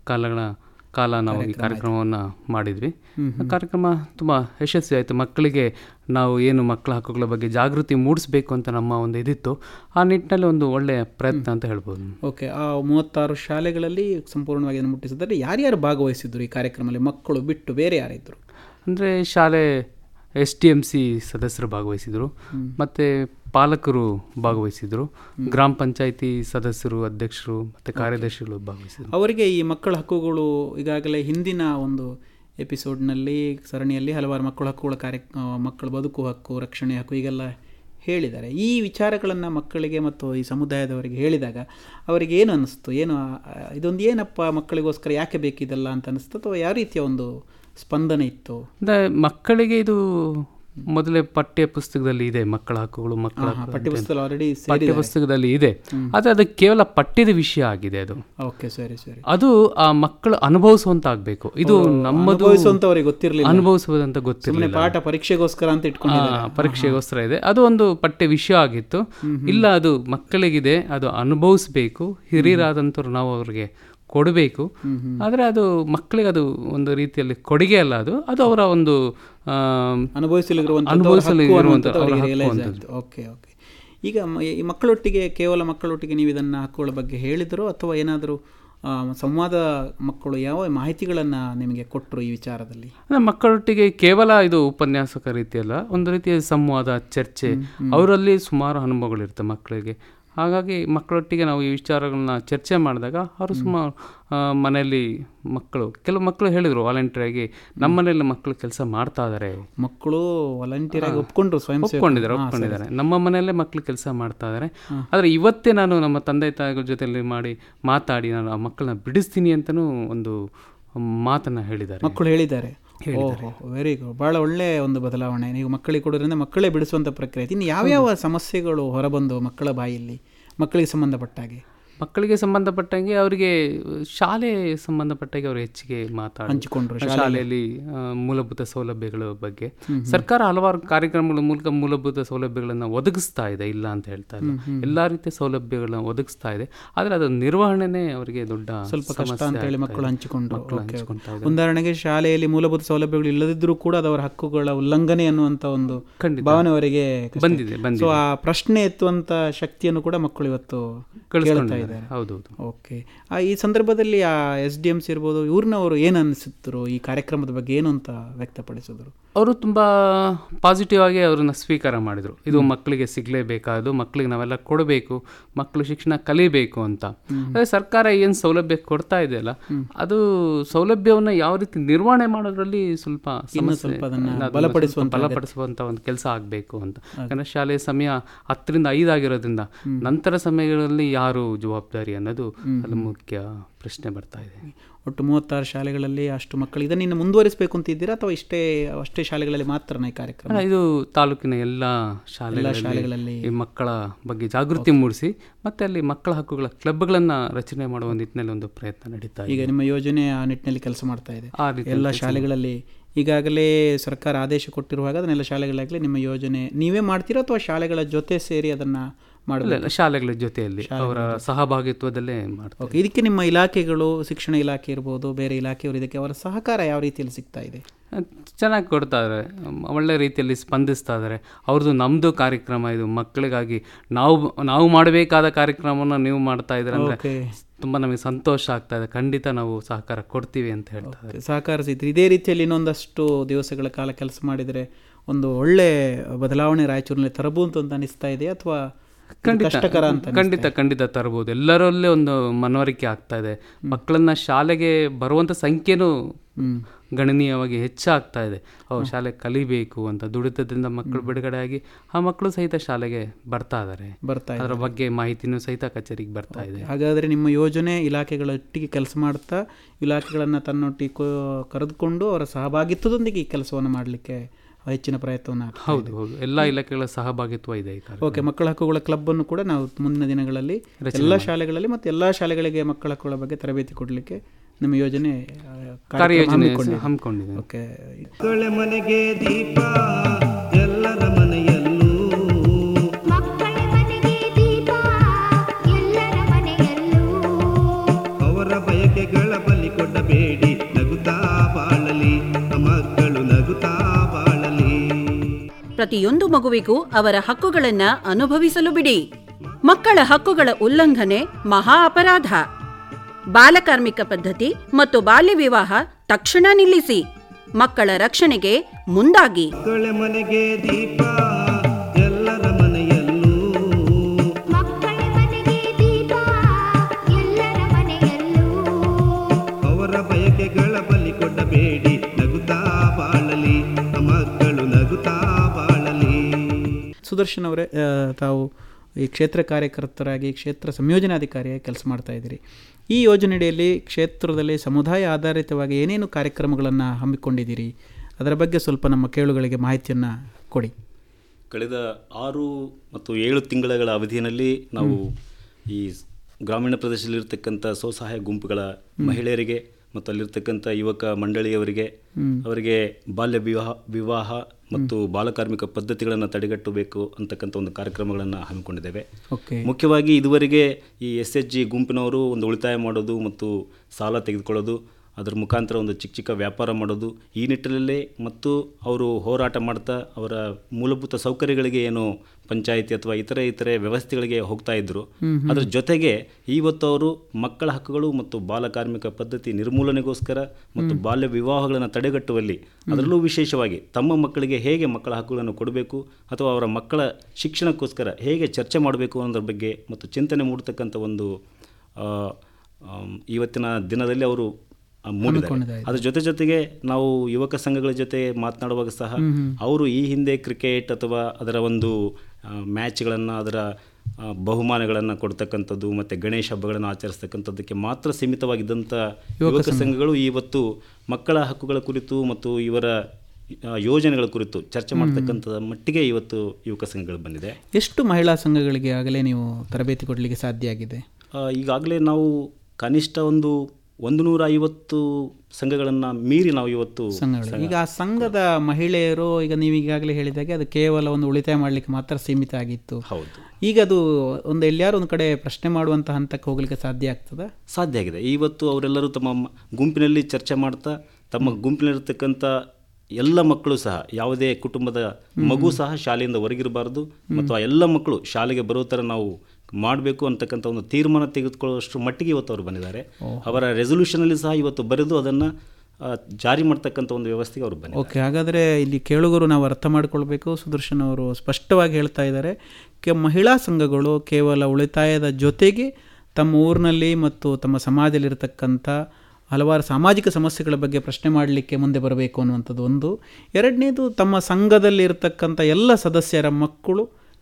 ಕಾಲ ನಾವು ಈ ಕಾರ್ಯಕ್ರಮವನ್ನು ಮಾಡಿದ್ವಿ. ಕಾರ್ಯಕ್ರಮ ತುಂಬ ಯಶಸ್ವಿ ಆಯಿತು. ಮಕ್ಕಳಿಗೆ ನಾವು ಏನು ಮಕ್ಕಳ ಹಕ್ಕುಗಳ ಬಗ್ಗೆ ಜಾಗೃತಿ ಮೂಡಿಸಬೇಕು ಅಂತ ನಮ್ಮ ಒಂದು ಇದಿತ್ತು. ಆ ನಿಟ್ಟಿನಲ್ಲಿ ಒಂದು ಒಳ್ಳೆಯ ಪ್ರಯತ್ನ ಅಂತ ಹೇಳ್ಬೋದು. ಓಕೆ, ಆ 36 ಶಾಲೆಗಳಲ್ಲಿ ಸಂಪೂರ್ಣವಾಗಿ ಅದನ್ನು ಮುಟ್ಟಿಸಿದರೆ ಯಾರ್ಯಾರು ಭಾಗವಹಿಸಿದ್ರು ಈ ಕಾರ್ಯಕ್ರಮದಲ್ಲಿ? ಮಕ್ಕಳು ಬಿಟ್ಟು ಬೇರೆ ಯಾರಿದ್ರು? ಅಂದರೆ ಶಾಲೆ SDMC ಸದಸ್ಯರು ಭಾಗವಹಿಸಿದರು, ಮತ್ತು ಪಾಲಕರು ಭಾಗವಹಿಸಿದರು, ಗ್ರಾಮ ಪಂಚಾಯಿತಿ ಸದಸ್ಯರು, ಅಧ್ಯಕ್ಷರು ಮತ್ತು ಕಾರ್ಯದರ್ಶಿಗಳು ಭಾಗವಹಿಸಿದರು. ಅವರಿಗೆ ಈ ಮಕ್ಕಳ ಹಕ್ಕುಗಳು ಈಗಾಗಲೇ ಹಿಂದಿನ ಒಂದು ಎಪಿಸೋಡ್ನಲ್ಲಿ ಸರಣಿಯಲ್ಲಿ ಹಲವಾರು ಮಕ್ಕಳ ಹಕ್ಕುಗಳ ಮಕ್ಕಳ ಬದುಕು ಹಕ್ಕು, ರಕ್ಷಣೆ ಹಕ್ಕು ಹೀಗೆಲ್ಲ ಹೇಳಿದ್ದಾರೆ. ಈ ವಿಚಾರಗಳನ್ನು ಮಕ್ಕಳಿಗೆ ಮತ್ತು ಈ ಸಮುದಾಯದವರಿಗೆ ಹೇಳಿದಾಗ ಅವರಿಗೆ ಏನು ಅನ್ನಿಸ್ತು? ಇದೊಂದು ಏನಪ್ಪ ಮಕ್ಕಳಿಗೋಸ್ಕರ ಯಾಕೆ ಬೇಕಿದೆಲ್ಲ ಅಂತ ಅನ್ನಿಸ್ತು, ಅಥವಾ ಯಾವ ರೀತಿಯ ಒಂದು ಸ್ಪಂದನೆ ಇತ್ತು? ಮಕ್ಕಳಿಗೆ ಇದು ಮೊದಲೇ ಪಠ್ಯ ಪುಸ್ತಕದಲ್ಲಿ ಇದೆ, ಮಕ್ಕಳ ಹಕ್ಕುಗಳು, ಪಠ್ಯ ಪುಸ್ತಕದಲ್ಲಿ ಇದೆ. ಆದರೆ ಅದು ಕೇವಲ ಪಠ್ಯದ ವಿಷಯ ಆಗಿದೆ. ಅದು ಅದು ಆ ಮಕ್ಕಳು ಅನುಭವಿಸುವಂತಾಗಬೇಕು. ಇದು ನಮ್ಮದು ಅನುಭವಿಸುವುದಂತ ಗೊತ್ತಿರಲಿಲ್ಲ. ಪಾಠ ಪರೀಕ್ಷೆಗೋಸ್ಕರ ಅಂತ ಪರೀಕ್ಷೆಗೋಸ್ಕರ ಇದೆ. ಅದು ಒಂದು ಪಠ್ಯ ವಿಷಯ ಆಗಿತ್ತು. ಇಲ್ಲ, ಅದು ಮಕ್ಕಳಿಗಿದೆ, ಅದು ಅನುಭವಿಸ್ಬೇಕು. ಹಿರಿಯರಾದಂಥವ್ರು ನಾವು ಅವ್ರಿಗೆ ಕೊಡಬೇಕು. ಆದರೆ ಅದು ಮಕ್ಕಳಿಗೆ ಅದು ಒಂದು ರೀತಿಯಲ್ಲಿ ಕೊಡುಗೆ ಅಲ್ಲ, ಅದು ಅವರ ಒಂದು ಅನುಭವಿಸಲಿರುವಂಥ. ಓಕೆ, ಈಗ ಈ ಕೇವಲ ಮಕ್ಕಳೊಟ್ಟಿಗೆ ನೀವು ಇದನ್ನು ಹಕ್ಕುಗಳ ಬಗ್ಗೆ ಹೇಳಿದ್ರು, ಅಥವಾ ಏನಾದರೂ ಸಂವಾದ ಮಕ್ಕಳು ಯಾವ ಮಾಹಿತಿಗಳನ್ನು ನಿಮಗೆ ಕೊಟ್ಟರು ಈ ವಿಚಾರದಲ್ಲಿ? ಮಕ್ಕಳೊಟ್ಟಿಗೆ ಕೇವಲ ಇದು ಉಪನ್ಯಾಸಕ ರೀತಿಯಲ್ಲ, ಒಂದು ರೀತಿಯ ಸಂವಾದ, ಚರ್ಚೆ. ಅವರಲ್ಲಿ ಸುಮಾರು ಅನುಭವಗಳಿರ್ತವೆ ಮಕ್ಕಳಿಗೆ. ಹಾಗಾಗಿ ಮಕ್ಕಳೊಟ್ಟಿಗೆ ನಾವು ಈ ವಿಚಾರಗಳನ್ನ ಚರ್ಚೆ ಮಾಡಿದಾಗ ಅವರು ಸುಮಾರು ಮನೆಯಲ್ಲಿ ಕೆಲವು ಮಕ್ಕಳು ಹೇಳಿದರು ವಾಲಂಟಿಯರಾಗಿ, ನಮ್ಮ ಮನೆಯಲ್ಲಿ ಮಕ್ಕಳು ಕೆಲಸ ಮಾಡ್ತಾ ಇದ್ದಾರೆ. ಮಕ್ಕಳು ವಾಲಂಟಿಯರ್ ಆಗಿ ಒಪ್ಕೊಂಡಿದ್ದಾರೆ, ನಮ್ಮ ಮನೆಯಲ್ಲೇ ಮಕ್ಕಳು ಕೆಲಸ ಮಾಡ್ತಾ ಇದ್ದಾರೆ. ಆದರೆ ಇವತ್ತೇ ನಾನು ನಮ್ಮ ತಂದೆ ತಾಯಿಗಳ ಜೊತೆಯಲ್ಲಿ ಮಾತಾಡಿ ನಾನು ಆ ಮಕ್ಕಳನ್ನ ಬಿಡಿಸ್ತೀನಿ ಅಂತಲೂ ಒಂದು ಮಾತನ್ನು ಹೇಳಿದ್ದಾರೆ. ಮಕ್ಕಳು ಹೇಳಿದ್ದಾರೆ. ವೆರಿ ಗುಡ್, ಭಾಳ ಒಳ್ಳೆಯ ಒಂದು ಬದಲಾವಣೆ. ನೀವು ಮಕ್ಕಳಿಗೆ ಕೊಡೋದ್ರಿಂದ ಮಕ್ಕಳೇ ಬಿಡಿಸುವಂಥ ಪ್ರಕ್ರಿಯೆ. ಇನ್ನು ಯಾವ್ಯಾವ ಸಮಸ್ಯೆಗಳು ಹೊರಬಂದು ಮಕ್ಕಳ ಬಾಯಲ್ಲಿ ಮಕ್ಕಳಿಗೆ ಸಂಬಂಧಪಟ್ಟಂಗೆ ಅವರಿಗೆ ಶಾಲೆ ಸಂಬಂಧಪಟ್ಟಾಗೆ ಅವರು ಹೆಚ್ಚಿಗೆ ಹಂಚಿಕೊಂಡ್ರು. ಶಾಲೆಯಲ್ಲಿ ಮೂಲಭೂತ ಸೌಲಭ್ಯಗಳ ಬಗ್ಗೆ ಸರ್ಕಾರ ಹಲವಾರು ಕಾರ್ಯಕ್ರಮಗಳ ಮೂಲಕ ಮೂಲಭೂತ ಸೌಲಭ್ಯಗಳನ್ನು ಒದಗಿಸ್ತಾ ಇದೆ, ಇಲ್ಲ ಅಂತ ಹೇಳ್ತಾ ಇಲ್ಲ. ಎಲ್ಲ ರೀತಿಯ ಸೌಲಭ್ಯಗಳನ್ನ ಒದಗಿಸ್ತಾ ಇದೆ. ಆದರೆ ಅದರ ನಿರ್ವಹಣೆನೇ ಅವರಿಗೆ ದೊಡ್ಡ ಸ್ವಲ್ಪ ಕಷ್ಟ ಅಂತ ಹೇಳಿ ಮಕ್ಕಳು ಹಂಚಿಕೊಂಡ್ರು. ಉದಾಹರಣೆಗೆ ಶಾಲೆಯಲ್ಲಿ ಮೂಲಭೂತ ಸೌಲಭ್ಯಗಳು ಇಲ್ಲದಿದ್ರೂ ಕೂಡ ಅದವರ ಹಕ್ಕುಗಳ ಉಲ್ಲಂಘನೆ ಅನ್ನುವಂಥ ಒಂದು ಭಾವನೆ ಅವರಿಗೆ ಬಂದಿದೆ. ಸೊ ಆ ಪ್ರಶ್ನೆ ಎತ್ತುವಂಥ ಶಕ್ತಿಯನ್ನು ಕೂಡ ಮಕ್ಕಳು ಇವತ್ತು ಕೇಳ್ತಾ ಇದ್ದಾರೆ. ಹೌದೌದು. ಓಕೆ, ಈ ಸಂದರ್ಭದಲ್ಲಿ ಆ SDMC ಇರ್ಬೋದು, ಇವ್ರನ್ನವರು ಏನು ಅನಿಸಿದ್ರು, ಈ ಕಾರ್ಯಕ್ರಮದ ಬಗ್ಗೆ ಏನು ಅಂತ ವ್ಯಕ್ತಪಡಿಸಿದ್ರು? ಅವರು ತುಂಬ ಪಾಸಿಟಿವ್ ಆಗಿ ಅವ್ರನ್ನ ಸ್ವೀಕಾರ ಮಾಡಿದರು. ಇದು ಮಕ್ಕಳಿಗೆ ಸಿಗಲೇಬೇಕಾದು, ಮಕ್ಕಳಿಗೆ ನಾವೆಲ್ಲ ಕೊಡಬೇಕು, ಮಕ್ಕಳು ಶಿಕ್ಷಣ ಕಲಿಬೇಕು ಅಂತ. ಅದೇ ಸರ್ಕಾರ ಏನು ಸೌಲಭ್ಯ ಕೊಡ್ತಾ ಇದೆಯಲ್ಲ, ಅದು ಸೌಲಭ್ಯವನ್ನು ಯಾವ ರೀತಿ ನಿರ್ವಹಣೆ ಮಾಡೋದ್ರಲ್ಲಿ ಸ್ವಲ್ಪ ಬಲಪಡಿಸುವಂಥ ಒಂದು ಕೆಲಸ ಆಗಬೇಕು ಅಂತ. ಯಾಕಂದರೆ ಶಾಲೆಯ ಸಮಯ 10 ರಿಂದ 5 ಆಗಿರೋದ್ರಿಂದ ನಂತರ ಸಮಯಗಳಲ್ಲಿ ಯಾರು ಜವಾಬ್ದಾರಿ ಅನ್ನೋದು ಅದು ಮುಖ್ಯ ಪ್ರಶ್ನೆ ಬರ್ತಾ ಇದೆ. ಒಟ್ಟು 36 ಶಾಲೆಗಳಲ್ಲಿ ಅಷ್ಟು ಮಕ್ಕಳು ಇದನ್ನು ಇನ್ನು ಮುಂದುವರಿಸಬೇಕು ಅಂತಿದ್ದೀರಾ ಅಥವಾ ಅಷ್ಟೇ ಶಾಲೆಗಳಲ್ಲಿ ಮಾತ್ರನೇ ಈ ಕಾರ್ಯಕ್ರಮ? ಇದು ತಾಲೂಕಿನ ಎಲ್ಲ ಶಾಲೆಗಳಲ್ಲಿ ಈ ಮಕ್ಕಳ ಬಗ್ಗೆ ಜಾಗೃತಿ ಮೂಡಿಸಿ ಮತ್ತೆ ಅಲ್ಲಿ ಮಕ್ಕಳ ಹಕ್ಕುಗಳ ಕ್ಲಬ್ಗಳನ್ನು ರಚನೆ ಮಾಡುವ ನಿಟ್ಟಿನಲ್ಲಿ ಒಂದು ಪ್ರಯತ್ನ ನಡೀತಾ ಇದೆ. ಈಗ ನಿಮ್ಮ ಯೋಜನೆ ಆ ನಿಟ್ಟಿನಲ್ಲಿ ಕೆಲಸ ಮಾಡ್ತಾ ಇದೆ ಎಲ್ಲ ಶಾಲೆಗಳಲ್ಲಿ. ಈಗಾಗಲೇ ಸರ್ಕಾರ ಆದೇಶ ಕೊಟ್ಟಿರುವಾಗ ಅದನ್ನೆಲ್ಲ ಶಾಲೆಗಳಾಗಲಿ ನಿಮ್ಮ ಯೋಜನೆ ನೀವೇ ಮಾಡ್ತೀರಾ ಅಥವಾ ಶಾಲೆಗಳ ಜೊತೆ ಸೇರಿ ಅದನ್ನು ಮಾಡಲ್ಲ? ಶಾಲೆಗಳ ಜೊತೆಯಲ್ಲಿ ಅವರ ಸಹಭಾಗಿತ್ವದಲ್ಲೇ ಮಾಡ್ತಾರೆ. ಓಕೆ, ಇದಕ್ಕೆ ನಿಮ್ಮ ಇಲಾಖೆಗಳು, ಶಿಕ್ಷಣ ಇಲಾಖೆ ಇರ್ಬೋದು, ಬೇರೆ ಇಲಾಖೆಯವರು ಇದಕ್ಕೆ ಅವರ ಸಹಕಾರ ಯಾವ ರೀತಿಯಲ್ಲಿ ಸಿಗ್ತಾ ಇದೆ? ಚೆನ್ನಾಗಿ ಕೊಡ್ತಾ ಇದ್ದಾರೆ, ಒಳ್ಳೆ ರೀತಿಯಲ್ಲಿ ಸ್ಪಂದಿಸ್ತಾ ಇದ್ದಾರೆ. ಅವ್ರದ್ದು ನಮ್ಮದು ಕಾರ್ಯಕ್ರಮ ಇದು ಮಕ್ಕಳಿಗಾಗಿ ನಾವು ಮಾಡಬೇಕಾದ ಕಾರ್ಯಕ್ರಮವನ್ನು ನೀವು ಮಾಡ್ತಾ ಇದ್ದೀರ ಅಂದರೆ ತುಂಬ ನಮಗೆ ಸಂತೋಷ ಆಗ್ತಾ ಇದೆ. ಖಂಡಿತ ನಾವು ಸಹಕಾರ ಕೊಡ್ತೀವಿ ಅಂತ ಹೇಳ್ತಾರೆ. ಸಹಕಾರ ಸಿಗ್ತದೆ. ಇದೇ ರೀತಿಯಲ್ಲಿ ಇನ್ನೊಂದಷ್ಟು ದಿವಸಗಳ ಕಾಲ ಕೆಲಸ ಮಾಡಿದರೆ ಒಂದು ಒಳ್ಳೆ ಬದಲಾವಣೆ ರಾಯಚೂರಿನಲ್ಲಿ ತರಬಹುದು ಅಂತ ಅನಿಸ್ತಾ ಇದೆ ಅಥವಾ ಕಷ್ಟಕರ ಅಂತ? ಖಂಡಿತ ತರಬಹುದು. ಎಲ್ಲರಲ್ಲೇ ಒಂದು ಮನವರಿಕೆ ಆಗ್ತಾ ಇದೆ. ಮಕ್ಕಳನ್ನ ಶಾಲೆಗೆ ಬರುವಂಥ ಸಂಖ್ಯೆನೂ ಗಣನೀಯವಾಗಿ ಹೆಚ್ಚಾಗ್ತಾ ಇದೆ. ಶಾಲೆಗೆ ಕಲಿಬೇಕು ಅಂತ ದುಡಿತದಿಂದ ಮಕ್ಕಳು ಬಿಡುಗಡೆ ಆಗಿ ಆ ಮಕ್ಕಳು ಸಹಿತ ಶಾಲೆಗೆ ಬರ್ತಾ ಇದ್ದಾರೆ. ಅದರ ಬಗ್ಗೆ ಮಾಹಿತಿನೂ ಸಹಿತ ಕಚೇರಿಗೆ ಬರ್ತಾ ಇದೆ. ಹಾಗಾದರೆ ನಿಮ್ಮ ಯೋಜನೆ ಇಲಾಖೆಗಳೊಟ್ಟಿಗೆ ಕೆಲಸ ಮಾಡ್ತಾ ಇಲಾಖೆಗಳನ್ನು ತನ್ನೊಟ್ಟಿಗೆ ಕರೆದುಕೊಂಡು ಅವರ ಸಹಭಾಗಿತ್ವದೊಂದಿಗೆ ಈ ಕೆಲಸವನ್ನು ಮಾಡಲಿಕ್ಕೆ ಹೆಚ್ಚಿನ ಪ್ರಯತ್ನವನ್ನು. ಹೌದು, ಎಲ್ಲ ಇಲಾಖೆಗಳ ಸಹಭಾಗಿತ್ವ ಇದೆ. ಓಕೆ, ಮಕ್ಕಳ ಹಕ್ಕುಗಳ ಕ್ಲಬ್ಬನ್ನು ಕೂಡ ನಾವು ಮುಂದಿನ ದಿನಗಳಲ್ಲಿ ಎಲ್ಲ ಶಾಲೆಗಳಲ್ಲಿ ಮತ್ತು ಎಲ್ಲ ಶಾಲೆಗಳಿಗೆ ಮಕ್ಕಳ ಹಕ್ಕುಗಳ ಬಗ್ಗೆ ತರಬೇತಿ ಕೊಡಲಿಕ್ಕೆ ನಿಮ್ಮ ಯೋಜನೆ ಕಾರ್ಯಯೋಜನೆ ಹಮ್ಮಿಕೊಂಡಿದೆ. ಓಕೆ, ಮನೆಗೆ ದೀಪ ಎಲ್ಲರ ಮನೆಯಲ್ಲೂ, ಅವರ ಬಯಕೆಗಳ ಬಲಿ ಕೊಡಬೇಡಿ, ನಗುತ್ತಾ ಬಾಳಲಿ ಮಕ್ಕಳು, ನಗುತ್ತಾ ಬಾಳಲಿ. ಪ್ರತಿಯೊಂದು ಮಗುವಿಗೂ ಅವರ ಹಕ್ಕುಗಳನ್ನು ಅನುಭವಿಸಲು ಬಿಡಿ. ಮಕ್ಕಳ ಹಕ್ಕುಗಳ ಉಲ್ಲಂಘನೆ ಮಹಾ ಅಪರಾಧ. ಬಾಲಕಾರ್ಮಿಕ ಪದ್ಧತಿ ಮತ್ತು ಬಾಲ್ಯ ವಿವಾಹ ತಕ್ಷಣ ನಿಲ್ಲಿಸಿ. ಮಕ್ಕಳ ರಕ್ಷಣೆಗೆ ಮುಂದಾಗಿ. ಮಕ್ಕಳ ಮನೆಗೆ ದೀಪ ಎಲ್ಲರ ಮನೆಯಲ್ಲೂ, ಅವರ ಬಯಕೆಗಳ ಬಲಿ ಕೊಡಬೇಡಿ, ನಗುತ್ತಾ ಬಾಳಲಿ ಮಕ್ಕಳು, ನಗುತ್ತಾ ಬಾಳಲಿ. ಸುದರ್ಶನ್ ಅವರೇ, ತಾವು ಈ ಕ್ಷೇತ್ರ ಕಾರ್ಯಕರ್ತರಾಗಿ ಕ್ಷೇತ್ರ ಸಂಯೋಜನಾಧಿಕಾರಿಯಾಗಿ ಕೆಲಸ ಮಾಡ್ತಾ ಇದ್ದೀರಿ. ಈ ಯೋಜನೆಯಡಿಯಲ್ಲಿ ಕ್ಷೇತ್ರದಲ್ಲಿ ಸಮುದಾಯ ಆಧಾರಿತವಾಗಿ ಏನೇನು ಕಾರ್ಯಕ್ರಮಗಳನ್ನು ಹಮ್ಮಿಕೊಂಡಿದ್ದೀರಿ, ಅದರ ಬಗ್ಗೆ ಸ್ವಲ್ಪ ನಮ್ಮ ಕೇಳುಗಳಿಗೆ ಮಾಹಿತಿಯನ್ನು ಕೊಡಿ. ಕಳೆದ 6 ಮತ್ತು 7 ತಿಂಗಳ ಅವಧಿಯಲ್ಲಿ ನಾವು ಈ ಗ್ರಾಮೀಣ ಪ್ರದೇಶದಲ್ಲಿರ್ತಕ್ಕಂಥ ಸ್ವಸಹಾಯ ಗುಂಪುಗಳ ಮಹಿಳೆಯರಿಗೆ ಮತ್ತು ಅಲ್ಲಿರ್ತಕ್ಕಂಥ ಯುವಕ ಮಂಡಳಿಯವರಿಗೆ ಅವರಿಗೆ ಬಾಲ್ಯ ವಿವಾಹ ಮತ್ತು ಬಾಲಕಾರ್ಮಿಕ ಪದ್ಧತಿಗಳನ್ನು ತಡೆಗಟ್ಟಬೇಕು ಅಂತಕ್ಕಂಥ ಒಂದು ಕಾರ್ಯಕ್ರಮಗಳನ್ನು ಹಮ್ಮಿಕೊಂಡಿದ್ದೇವೆ. ಮುಖ್ಯವಾಗಿ ಇದುವರೆಗೆ ಈ SHG ಗುಂಪಿನವರು ಒಂದು ಉಳಿತಾಯ ಮಾಡೋದು ಮತ್ತು ಸಾಲ ತೆಗೆದುಕೊಳ್ಳೋದು, ಅದರ ಮುಖಾಂತರ ಒಂದು ಚಿಕ್ಕ ವ್ಯಾಪಾರ ಮಾಡೋದು, ಈ ನಿಟ್ಟಿನಲ್ಲೇ ಮತ್ತು ಅವರು ಹೋರಾಟ ಮಾಡ್ತಾ ಅವರ ಮೂಲಭೂತ ಸೌಕರ್ಯಗಳಿಗೆ ಏನು ಪಂಚಾಯಿತಿ ಅಥವಾ ಇತರೆ ವ್ಯವಸ್ಥೆಗಳಿಗೆ ಹೋಗ್ತಾ ಇದ್ದರು. ಅದರ ಜೊತೆಗೆ ಇವತ್ತು ಅವರು ಮಕ್ಕಳ ಹಕ್ಕುಗಳು ಮತ್ತು ಬಾಲಕಾರ್ಮಿಕ ಪದ್ಧತಿ ನಿರ್ಮೂಲನೆಗೋಸ್ಕರ ಮತ್ತು ಬಾಲ್ಯ ವಿವಾಹಗಳನ್ನು ತಡೆಗಟ್ಟುವಲ್ಲಿ, ಅದರಲ್ಲೂ ವಿಶೇಷವಾಗಿ ತಮ್ಮ ಮಕ್ಕಳಿಗೆ ಹೇಗೆ ಮಕ್ಕಳ ಹಕ್ಕುಗಳನ್ನು ಕೊಡಬೇಕು ಅಥವಾ ಅವರ ಮಕ್ಕಳ ಶಿಕ್ಷಣಕ್ಕೋಸ್ಕರ ಹೇಗೆ ಚರ್ಚೆ ಮಾಡಬೇಕು ಅನ್ನೋದ್ರ ಬಗ್ಗೆ ಮತ್ತು ಚಿಂತನೆ ಮೂಡತಕ್ಕಂಥ ಒಂದು ಇವತ್ತಿನ ದಿನದಲ್ಲಿ ಅವರು ಮೂಡಿದ್ದಾರೆ. ಅದ್ರ ಜೊತೆಗೆ ನಾವು ಯುವಕ ಸಂಘಗಳ ಜೊತೆ ಮಾತನಾಡುವಾಗ ಸಹ ಅವರು ಈ ಹಿಂದೆ ಕ್ರಿಕೆಟ್ ಅಥವಾ ಅದರ ಒಂದು ಮ್ಯಾಚ್ಗಳನ್ನು, ಅದರ ಬಹುಮಾನಗಳನ್ನು ಕೊಡ್ತಕ್ಕಂಥದ್ದು ಮತ್ತು ಗಣೇಶ ಹಬ್ಬಗಳನ್ನು ಆಚರಿಸ್ತಕ್ಕಂಥದ್ದಕ್ಕೆ ಮಾತ್ರ ಸೀಮಿತವಾಗಿದ್ದಂಥ ಯುವಕ ಸಂಘಗಳು ಇವತ್ತು ಮಕ್ಕಳ ಹಕ್ಕುಗಳ ಕುರಿತು ಮತ್ತು ಇವರ ಯೋಜನೆಗಳ ಕುರಿತು ಚರ್ಚೆ ಮಾಡ್ತಕ್ಕಂಥ ಮಟ್ಟಿಗೆ ಇವತ್ತು ಯುವಕ ಸಂಘಗಳು ಬಂದಿದೆ. ಎಷ್ಟು ಮಹಿಳಾ ಸಂಘಗಳಿಗೆ ಆಗಲೇ ನೀವು ತರಬೇತಿ ಕೊಡಲಿಕ್ಕೆ ಸಾಧ್ಯ ಆಗಿದೆ? ಈಗಾಗಲೇ ನಾವು ಕನಿಷ್ಠ ಒಂದು 150 ಸಂಘಗಳನ್ನು ಮೀರಿ ನಾವು ಇವತ್ತು ಈಗ ಆ ಸಂಘದ ಮಹಿಳೆಯರು, ಈಗ ನೀವು ಈಗಾಗಲೇ ಹೇಳಿದಾಗೆ ಅದು ಕೇವಲ ಒಂದು ಉಳಿತಾಯ ಮಾಡಲಿಕ್ಕೆ ಮಾತ್ರ ಸೀಮಿತ ಆಗಿತ್ತು. ಹೌದು. ಈಗ ಅದು ಎಲ್ಲಾರು ಒಂದು ಕಡೆ ಪ್ರಶ್ನೆ ಮಾಡುವಂಥ ಹಂತಕ್ಕೆ ಹೋಗ್ಲಿಕ್ಕೆ ಸಾಧ್ಯ ಆಗ್ತದೆ? ಸಾಧ್ಯ ಆಗಿದೆ. ಇವತ್ತು ಅವರೆಲ್ಲರೂ ತಮ್ಮ ಗುಂಪಿನಲ್ಲಿ ಚರ್ಚೆ ಮಾಡ್ತಾ ತಮ್ಮ ಗುಂಪಿನಲ್ಲಿರ್ತಕ್ಕಂಥ ಎಲ್ಲ ಮಕ್ಕಳು ಸಹ, ಯಾವುದೇ ಕುಟುಂಬದ ಮಗು ಸಹ ಶಾಲೆಯಿಂದ ಹೊರಗಿರಬಾರ್ದು ಮತ್ತು ಆ ಎಲ್ಲ ಮಕ್ಕಳು ಶಾಲೆಗೆ ಬರೋ ಥರ ನಾವು ಮಾಡಬೇಕು ಅಂತಕ್ಕಂಥ ಒಂದು ತೀರ್ಮಾನ ತೆಗೆದುಕೊಳ್ಳುವಷ್ಟು ಮಟ್ಟಿಗೆ ಇವತ್ತು ಅವರು ಬಂದಿದ್ದಾರೆ. ಅವರ ರೆಸೊಲ್ಯೂಷನಲ್ಲಿ ಸಹ ಇವತ್ತು ಬರೆದು ಅದನ್ನು ಜಾರಿ ಮಾಡ್ತಕ್ಕಂಥ ಒಂದು ವ್ಯವಸ್ಥೆಗೆ ಅವರು ಬಂದಿದ್ದಾರೆ. ಓಕೆ, ಹಾಗಾದರೆ ಇಲ್ಲಿ ಕೇಳುಗರು ನಾವು ಅರ್ಥ ಮಾಡಿಕೊಳ್ಬೇಕು. ಸುದರ್ಶನ್ ಅವರು ಸ್ಪಷ್ಟವಾಗಿ ಹೇಳ್ತಾ ಇದ್ದಾರೆ, ಮಹಿಳಾ ಸಂಘಗಳು ಕೇವಲ ಉಳಿತಾಯದ ಜೊತೆಗೆ ತಮ್ಮ ಊರಿನಲ್ಲಿ ಮತ್ತು ತಮ್ಮ ಸಮಾಜದಲ್ಲಿರ್ತಕ್ಕಂಥ ಹಲವಾರು ಸಾಮಾಜಿಕ ಸಮಸ್ಯೆಗಳ ಬಗ್ಗೆ ಪ್ರಶ್ನೆ ಮಾಡಲಿಕ್ಕೆ ಮುಂದೆ ಬರಬೇಕು ಅನ್ನುವಂಥದ್ದು ಒಂದು. ಎರಡನೇದು, ತಮ್ಮ ಸಂಘದಲ್ಲಿ ಇರತಕ್ಕಂಥ ಎಲ್ಲ ಸದಸ್ಯರ ಮಕ್ಕಳು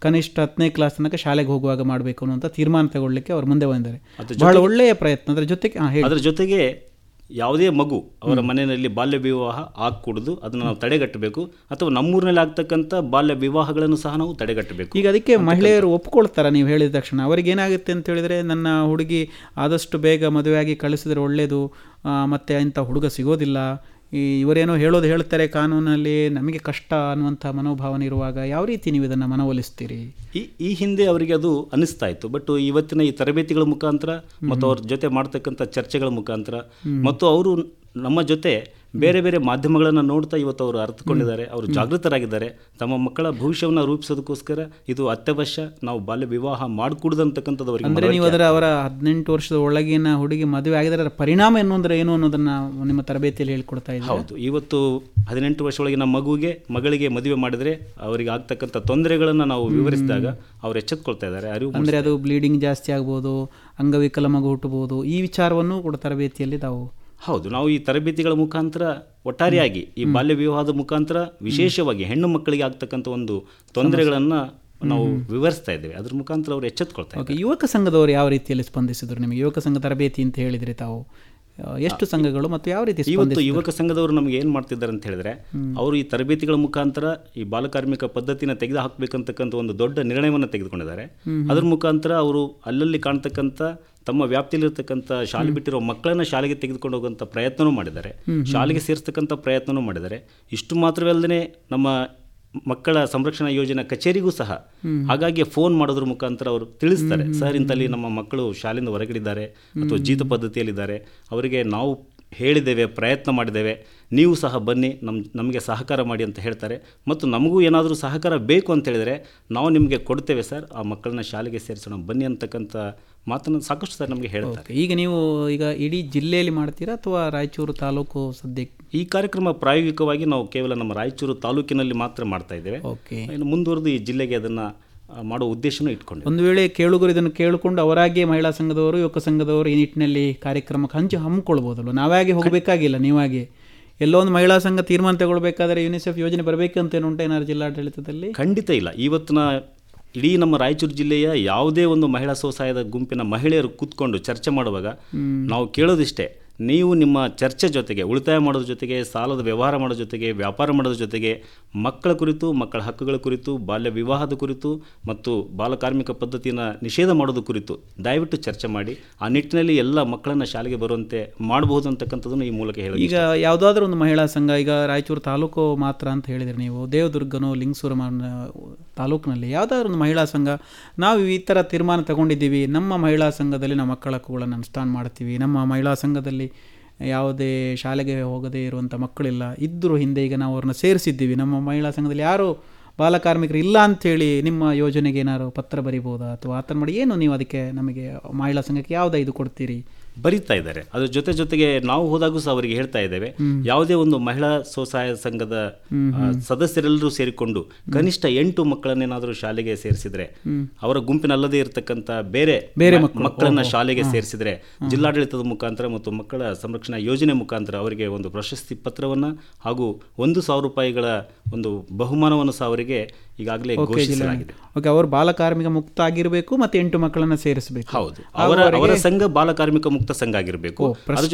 ಕನಿಷ್ಠ 10ನೇ ಕ್ಲಾಸ್ ತನಕ ಶಾಲೆಗೆ ಹೋಗುವಾಗ ಮಾಡಬೇಕು ಅನ್ನುವಂಥ ತೀರ್ಮಾನ ತಗೊಳ್ಳಿಕ್ಕೆ ಅವರು ಮುಂದೆ ಬಂದಿದ್ದಾರೆ. ಬಹಳ ಒಳ್ಳೆಯ ಪ್ರಯತ್ನ. ಅದರ ಜೊತೆಗೆ ಅದರ ಜೊತೆಗೆ ಯಾವುದೇ ಮಗು ಅವರ ಮನೆಯಲ್ಲಿ ಬಾಲ್ಯ ವಿವಾಹ ಆಗಕೂಡದು, ಅದನ್ನು ನಾವು ತಡೆಗಟ್ಟಬೇಕು. ಅಥವಾ ನಮ್ಮೂರಿನಲ್ಲಿ ಆಗ್ತಕ್ಕಂಥ ಬಾಲ್ಯ ವಿವಾಹಗಳನ್ನು ಸಹ ನಾವು ತಡೆಗಟ್ಟಬೇಕು. ಈಗ ಅದಕ್ಕೆ ಮಹಿಳೆಯರು ಒಪ್ಕೊಳ್ತಾರೆ ನೀವು ಹೇಳಿದ ತಕ್ಷಣ. ಅವರಿಗೆ ಏನಾಗುತ್ತೆ ಅಂತ ಹೇಳಿದರೆ, ನನ್ನ ಹುಡುಗಿ ಆದಷ್ಟು ಬೇಗ ಮದುವೆಯಾಗಿ ಕಳಿಸಿದ್ರೆ ಒಳ್ಳೆಯದು, ಮತ್ತು ಇಂಥ ಹುಡುಗ ಸಿಗೋದಿಲ್ಲ, ಇವರೇನೋ ಹೇಳ್ತಾರೆ ಕಾನೂನಲ್ಲಿ, ನಮಗೆ ಕಷ್ಟ ಅನ್ನುವಂಥ ಮನೋಭಾವನೆ ಇರುವಾಗ ಯಾವ ರೀತಿ ನೀವು ಇದನ್ನು ಮನವೊಲಿಸ್ತೀರಿ? ಈ ಹಿಂದೆ ಅವರಿಗೆ ಅದು ಅನಿಸ್ತಾ ಇತ್ತು. ಬಟ್ ಇವತ್ತಿನ ಈ ತರಬೇತಿಗಳ ಮುಖಾಂತರ ಮತ್ತು ಅವ್ರ ಜೊತೆ ಮಾಡ್ತಕ್ಕಂಥ ಚರ್ಚೆಗಳ ಮುಖಾಂತರ ಮತ್ತು ಅವರು ನಮ್ಮ ಜೊತೆ ಬೇರೆ ಬೇರೆ ಮಾಧ್ಯಮಗಳನ್ನು ನೋಡ್ತಾ ಇವತ್ತು ಅವರು ಅರ್ಥಕೊಂಡಿದ್ದಾರೆ, ಅವರು ಜಾಗೃತರಾಗಿದ್ದಾರೆ. ತಮ್ಮ ಮಕ್ಕಳ ಭವಿಷ್ಯವನ್ನು ರೂಪಿಸೋದಕ್ಕೋಸ್ಕರ ಇದು ಅತ್ಯವಶ್ಯ, ನಾವು ಬಾಲ್ಯ ವಿವಾಹ ಮಾಡಿಕೊಡುದು ಅಂತಕ್ಕಂಥದ್ದು ಅವರಿಗೆ. ಅಂದರೆ ನೀವು ಅವರ 18 ವರ್ಷದ ಒಳಗಿನ ಹುಡುಗಿ ಮದುವೆ ಆಗಿದರೆ ಪರಿಣಾಮ ಏನು ಅನ್ನೋದನ್ನು ನಿಮ್ಮ ತರಬೇತಿಯಲ್ಲಿ ಹೇಳ್ಕೊಡ್ತಾ ಇದ್ದಾರೆ. ಹೌದು, ಇವತ್ತು 18 ವರ್ಷ ಒಳಗಿನ ಮಗಳಿಗೆ ಮದುವೆ ಮಾಡಿದರೆ ಅವರಿಗೆ ಆಗ್ತಕ್ಕಂಥ ತೊಂದರೆಗಳನ್ನು ನಾವು ವಿವರಿಸಿದಾಗ ಅವ್ರು ಎಚ್ಚೆತ್ಕೊಳ್ತಾ ಇದ್ದಾರೆ, ಅರಿವು. ಅಂದರೆ ಅದು ಬ್ಲೀಡಿಂಗ್ ಜಾಸ್ತಿ ಆಗ್ಬೋದು, ಅಂಗವಿಕಲ ಮಗು ಹುಟ್ಟಬಹುದು, ಈ ವಿಚಾರವನ್ನು ಕೂಡ ತರಬೇತಿಯಲ್ಲಿ ತಾವು. ಹೌದು, ನಾವು ಈ ತರಬೇತಿಗಳ ಮುಖಾಂತರ ಒಟ್ಟಾರೆಯಾಗಿ ಈ ಬಾಲ್ಯ ವಿವಾಹದ ಮುಖಾಂತರ ವಿಶೇಷವಾಗಿ ಹೆಣ್ಣು ಮಕ್ಕಳಿಗೆ ಆಗ್ತಕ್ಕಂಥ ಒಂದು ತೊಂದರೆಗಳನ್ನು ನಾವು ವಿವರಿಸ್ತಾ ಇದ್ದೇವೆ. ಅದ್ರ ಮುಖಾಂತರ ಅವರು ಎಚ್ಚೆತ್ಕೊಳ್ತಾ ಇದ್ದಾರೆ. ಯುವಕ ಸಂಘದವರು ಯಾವ ರೀತಿಯಲ್ಲಿ ಸ್ಪಂದಿಸಿದ್ರು ನಿಮಗೆ? ಯುವಕ ಸಂಘ ತರಬೇತಿ ಅಂತ ಹೇಳಿದರೆ ತಾವು ಎಷ್ಟು ಸಂಘಗಳು ಮತ್ತು ಯಾವ ರೀತಿ? ಇವತ್ತು ಯುವಕ ಸಂಘದವರು ನಮಗೆ ಏನು ಮಾಡ್ತಿದ್ದಾರೆ ಅಂತ ಹೇಳಿದ್ರೆ, ಅವರು ಈ ತರಬೇತಿಗಳ ಮುಖಾಂತರ ಈ ಬಾಲಕಾರ್ಮಿಕ ಪದ್ಧತಿನ ತೆಗೆದು ಹಾಕಬೇಕಂತಕ್ಕಂಥ ಒಂದು ದೊಡ್ಡ ನಿರ್ಣಯವನ್ನು ತೆಗೆದುಕೊಂಡಿದ್ದಾರೆ. ಅದ್ರ ಮುಖಾಂತರ ಅವರು ಅಲ್ಲಲ್ಲಿ ಕಾಣ್ತಕ್ಕಂಥ ತಮ್ಮ ವ್ಯಾಪ್ತಿಯಲ್ಲಿರ್ತಕ್ಕಂಥ ಶಾಲೆ ಬಿಟ್ಟಿರೋ ಮಕ್ಕಳನ್ನ ಶಾಲೆಗೆ ತೆಗೆದುಕೊಂಡು ಹೋಗುವಂಥ ಪ್ರಯತ್ನವೂ ಮಾಡಿದ್ದಾರೆ, ಶಾಲೆಗೆ ಸೇರಿಸ್ತಕ್ಕಂಥ ಪ್ರಯತ್ನವೂ ಮಾಡಿದ್ದಾರೆ. ಇಷ್ಟು ಮಾತ್ರವಲ್ಲದೆ ನಮ್ಮ ಮಕ್ಕಳ ಸಂರಕ್ಷಣಾ ಯೋಜನಾ ಕಚೇರಿಗೂ ಸಹ ಹಾಗಾಗಿ ಫೋನ್ ಮಾಡೋದ್ರ ಮುಖಾಂತರ ಅವರು ತಿಳಿಸ್ತಾರೆ, ಸರ್ ಇಂತಲ್ಲಿ ನಮ್ಮ ಮಕ್ಕಳು ಶಾಲೆಯಿಂದ ಹೊರಗಡಿದ್ದಾರೆ ಅಥವಾ ಜೀತ ಪದ್ಧತಿಯಲ್ಲಿದ್ದಾರೆ, ಅವರಿಗೆ ನಾವು ಹೇಳಿದ್ದೇವೆ, ಪ್ರಯತ್ನ ಮಾಡಿದ್ದೇವೆ, ನೀವು ಸಹ ಬನ್ನಿ, ನಮಗೆ ಸಹಕಾರ ಮಾಡಿ ಅಂತ ಹೇಳ್ತಾರೆ. ಮತ್ತು ನಮಗೂ ಏನಾದರೂ ಸಹಕಾರ ಬೇಕು ಅಂತ ಹೇಳಿದರೆ ನಾವು ನಿಮಗೆ ಕೊಡ್ತೇವೆ ಸರ್, ಆ ಮಕ್ಕಳನ್ನ ಶಾಲೆಗೆ ಸೇರಿಸೋಣ ಬನ್ನಿ ಅಂತಕ್ಕಂಥ ಮಾತನ್ನು ಸಾಕಷ್ಟು ಸರ್ ನಮಗೆ ಹೇಳ್ತಾರೆ. ಈಗ ನೀವು ಇಡೀ ಜಿಲ್ಲೆಯಲ್ಲಿ ಮಾಡ್ತೀರಾ ಅಥವಾ ರಾಯಚೂರು ತಾಲೂಕು ಸದ್ಯಕ್ಕೆ? ಈ ಕಾರ್ಯಕ್ರಮ ಪ್ರಾಯೋಗಿಕವಾಗಿ ನಾವು ಕೇವಲ ನಮ್ಮ ರಾಯಚೂರು ತಾಲೂಕಿನಲ್ಲಿ ಮಾತ್ರ ಮಾಡ್ತಾ ಇದ್ದೇವೆ. ಇನ್ನು ಮುಂದುವರೆದು ಈ ಜಿಲ್ಲೆಗೆ ಅದನ್ನು ಮಾಡೋ ಉದ್ದೇಶನೂ ಇಟ್ಕೊಂಡು, ಒಂದು ವೇಳೆ ಕೇಳುಗರು ಇದನ್ನು ಕೇಳಿಕೊಂಡು ಅವರಾಗಿಯೇ ಮಹಿಳಾ ಸಂಘದವರು, ಯುವಕ ಸಂಘದವರು ಈ ನಿಟ್ಟಿನಲ್ಲಿ ಕಾರ್ಯಕ್ರಮಕ್ಕೆ ಹಮ್ಮಿಕೊಳ್ಬೋದಲ್ವ? ನಾವಾಗೆ ಹೋಗಬೇಕಾಗಿಲ್ಲ, ನೀವಾಗೆ ಎಲ್ಲೋ ಒಂದು ಮಹಿಳಾ ಸಂಘ ತೀರ್ಮಾನ ತಗೊಳ್ಬೇಕಾದ್ರೆ ಯುನಿಸೆಫ್ ಯೋಜನೆ ಬರಬೇಕಂತೇನು ಉಂಟು ಏನಾದ್ರು ಜಿಲ್ಲಾಡಳಿತದಲ್ಲಿ? ಖಂಡಿತ ಇಲ್ಲ. ಇವತ್ತಿನ ಇಡೀ ನಮ್ಮ ರಾಯಚೂರು ಜಿಲ್ಲೆಯ ಯಾವುದೇ ಒಂದು ಮಹಿಳಾ ಸ್ವಸಹಾಯದ ಗುಂಪಿನ ಮಹಿಳೆಯರು ಕೂತ್ಕೊಂಡು ಚರ್ಚೆ ಮಾಡುವಾಗ ನಾವು ಕೇಳೋದಿಷ್ಟೇ, ನೀವು ನಿಮ್ಮ ಚರ್ಚೆ ಜೊತೆಗೆ ಉಳಿತಾಯ ಮಾಡೋದ್ರ ಜೊತೆಗೆ, ಸಾಲದ ವ್ಯವಹಾರ ಮಾಡೋದ್ರ ಜೊತೆಗೆ, ವ್ಯಾಪಾರ ಮಾಡೋದ್ರ ಜೊತೆಗೆ, ಮಕ್ಕಳ ಕುರಿತು, ಮಕ್ಕಳ ಹಕ್ಕುಗಳ ಕುರಿತು, ಬಾಲ್ಯ ವಿವಾಹದ ಕುರಿತು ಮತ್ತು ಬಾಲಕಾರ್ಮಿಕ ಪದ್ಧತಿಯನ್ನು ನಿಷೇಧ ಮಾಡೋದ್ರ ಕುರಿತು ದಯವಿಟ್ಟು ಚರ್ಚೆ ಮಾಡಿ ಆ ನಿಟ್ಟಿನಲ್ಲಿ ಎಲ್ಲ ಮಕ್ಕಳನ್ನು ಶಾಲೆಗೆ ಬರುವಂತೆ ಮಾಡಬಹುದು ಅಂತಕ್ಕಂಥದ್ದನ್ನು ಈ ಮೂಲಕ ಹೇಳಿ. ಈಗ ಯಾವುದಾದ್ರೂ ಒಂದು ಮಹಿಳಾ ಸಂಘ, ಈಗ ರಾಯಚೂರು ತಾಲೂಕು ಮಾತ್ರ ಅಂತ ಹೇಳಿದರೆ ನೀವು, ದೇವದುರ್ಗನೋ ಲಿಂಗಸೂರು ತಾಲೂಕಿನಲ್ಲಿ ಯಾವುದಾದ್ರೂ ಒಂದು ಮಹಿಳಾ ಸಂಘ, ನಾವು ಈ ಥರ ತೀರ್ಮಾನ ತಗೊಂಡಿದ್ದೀವಿ, ನಮ್ಮ ಮಹಿಳಾ ಸಂಘದಲ್ಲಿ ನಾವು ಮಕ್ಕಳ ಹಕ್ಕುಗಳನ್ನು ಅನುಷ್ಠಾನ ಮಾಡ್ತೀವಿ, ನಮ್ಮ ಮಹಿಳಾ ಸಂಘದಲ್ಲಿ ಯಾವುದೇ ಶಾಲೆಗೆ ಹೋಗದೇ ಇರುವಂಥ ಮಕ್ಕಳಿಲ್ಲ, ಇದ್ದರೂ ಹಿಂದೆ ಈಗ ನಾವು ಅವ್ರನ್ನ ಸೇರಿಸಿದ್ದೀವಿ, ನಮ್ಮ ಮಹಿಳಾ ಸಂಘದಲ್ಲಿ ಯಾರೂ ಬಾಲಕಾರ್ಮಿಕರು ಇಲ್ಲ ಅಂಥೇಳಿ ನಿಮ್ಮ ಯೋಜನೆಗೆ ಏನಾದ್ರು ಪತ್ರ ಬರಿಬೋದಾ ಅಥವಾ ಆ ಥರ ಮಾಡಿ ಏನು ನೀವು ಅದಕ್ಕೆ ನಮಗೆ ಮಹಿಳಾ ಸಂಘಕ್ಕೆ ಯಾವುದೇ ಇದು ಕೊಡ್ತೀರಿ? ಬರೀತಾ ಇದ್ದಾರೆ. ಅದ್ರ ಜೊತೆಗೆ ನಾವು ಹೋದಾಗೂ ಸಹ ಅವರಿಗೆ ಹೇಳ್ತಾ ಇದ್ದೇವೆ, ಯಾವುದೇ ಒಂದು ಮಹಿಳಾ ಸ್ವಸಹಾಯ ಸಂಘದ ಸದಸ್ಯರೆಲ್ಲರೂ ಸೇರಿಕೊಂಡು ಕನಿಷ್ಠ 8 ಮಕ್ಕಳನ್ನೇನಾದರೂ ಶಾಲೆಗೆ ಸೇರಿಸಿದ್ರೆ, ಅವರ ಗುಂಪಿನಲ್ಲದೇ ಇರತಕ್ಕಂಥ ಬೇರೆ ಮಕ್ಕಳನ್ನ ಶಾಲೆಗೆ ಸೇರಿಸಿದ್ರೆ ಜಿಲ್ಲಾಡಳಿತದ ಮುಖಾಂತರ ಮತ್ತು ಮಕ್ಕಳ ಸಂರಕ್ಷಣಾ ಯೋಜನೆ ಮುಖಾಂತರ ಅವರಿಗೆ ಒಂದು ಪ್ರಶಸ್ತಿ ಪತ್ರವನ್ನು ಹಾಗೂ 1,000 ರೂಪಾಯಿಗಳ ಒಂದು ಬಹುಮಾನವನ್ನು ಸಹ ಅವರಿಗೆ ಈಗಾಗಲೇ ಘೋಷಿಸಲಾಗಿದೆ. ಓಕೆ, ಅವರು ಬಾಲಕಾರ್ಮಿಕ ಮುಕ್ತ ಆಗಿರಬೇಕು ಮತ್ತು 8 ಮಕ್ಕಳನ್ನ ಸೇರಿಸಬೇಕು. ಹೌದು, ಅವರ ಸಂಘ ಬಾಲಕಾರ್ಮಿಕ ಮುಕ್ತ ಸಂಘ ಆಗಿರಬೇಕು.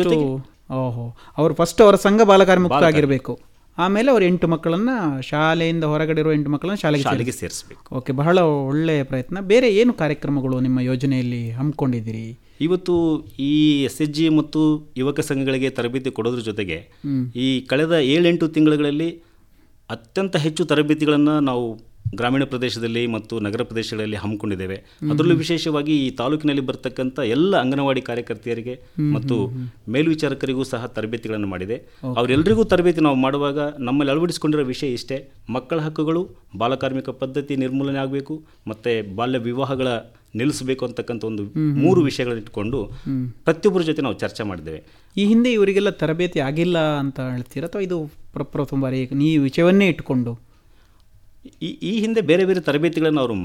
ಅವರು ಫಸ್ಟ್ ಅವರ ಸಂಘ ಬಾಲಕಾರ್ಮಿಕ ಮುಕ್ತ ಆಗಿರಬೇಕು, ಆಮೇಲೆ ಅವರು 8 ಮಕ್ಕಳನ್ನ ಶಾಲೆಯಿಂದ ಹೊರಗಡೆ ಇರುವ 8 ಮಕ್ಕಳನ್ನ ಶಾಲೆಗೆ ಸೇರಿಸಬೇಕು. ಓಕೆ, ಬಹಳ ಒಳ್ಳೆಯ ಪ್ರಯತ್ನ. ಬೇರೆ ಏನು ಕಾರ್ಯಕ್ರಮಗಳು ನಿಮ್ಮ ಯೋಜನೆಯಲ್ಲಿ ಹಮ್ಮಿಕೊಂಡಿದ್ದೀರಿ? ಇವತ್ತು ಈ SHG ಮತ್ತು ಯುವಕ ಸಂಘಗಳಿಗೆ ತರಬೇತಿ ಕೊಡೋದ್ರ ಜೊತೆಗೆ ಈ ಕಳೆದ 7-8 ತಿಂಗಳುಗಳಲ್ಲಿ ಅತ್ಯಂತ ಹೆಚ್ಚು ತರಬೇತಿಗಳನ್ನು ನಾವು ಗ್ರಾಮೀಣ ಪ್ರದೇಶದಲ್ಲಿ ಮತ್ತು ನಗರ ಪ್ರದೇಶಗಳಲ್ಲಿ ಹಮ್ಮಿಕೊಂಡಿದ್ದೇವೆ. ಅದರಲ್ಲೂ ವಿಶೇಷವಾಗಿ ಈ ತಾಲೂಕಿನಲ್ಲಿ ಬರ್ತಕ್ಕಂಥ ಎಲ್ಲ ಅಂಗನವಾಡಿ ಕಾರ್ಯಕರ್ತೆಯರಿಗೆ ಮತ್ತು ಮೇಲ್ವಿಚಾರಕರಿಗೂ ಸಹ ತರಬೇತಿಗಳನ್ನು ಮಾಡಿದೆ. ಅವರೆಲ್ಲರಿಗೂ ತರಬೇತಿ ನಾವು ಮಾಡುವಾಗ ನಮ್ಮಲ್ಲಿ ಅಳವಡಿಸಿಕೊಂಡಿರೋ ವಿಷಯ ಇಷ್ಟೇ, ಮಕ್ಕಳ ಹಕ್ಕುಗಳು, ಬಾಲಕಾರ್ಮಿಕ ಪದ್ಧತಿ ನಿರ್ಮೂಲನೆ ಆಗಬೇಕು ಮತ್ತು ಬಾಲ್ಯ ವಿವಾಹಗಳ ನಿಲ್ಲಿಸಬೇಕು ಅಂತಕ್ಕಂಥ ಒಂದು 3 ವಿಷಯಗಳನ್ನ ಇಟ್ಕೊಂಡು ಪ್ರತಿಯೊಬ್ಬರ ಜೊತೆ ನಾವು ಚರ್ಚೆ ಮಾಡಿದ್ದೇವೆ. ಈ ಹಿಂದೆ ಇವರಿಗೆಲ್ಲ ತರಬೇತಿ ಆಗಿಲ್ಲ ಅಂತ ಹೇಳ್ತೀರಾ ಅಥವಾ ಇದು ಪ್ರಥಮ ಬಾರಿ ಈ ವಿಷಯವನ್ನೇ ಇಟ್ಕೊಂಡು? ಈ ಹಿಂದೆ ಬೇರೆ ಬೇರೆ ತರಬೇತಿಗಳನ್ನು ಅವರು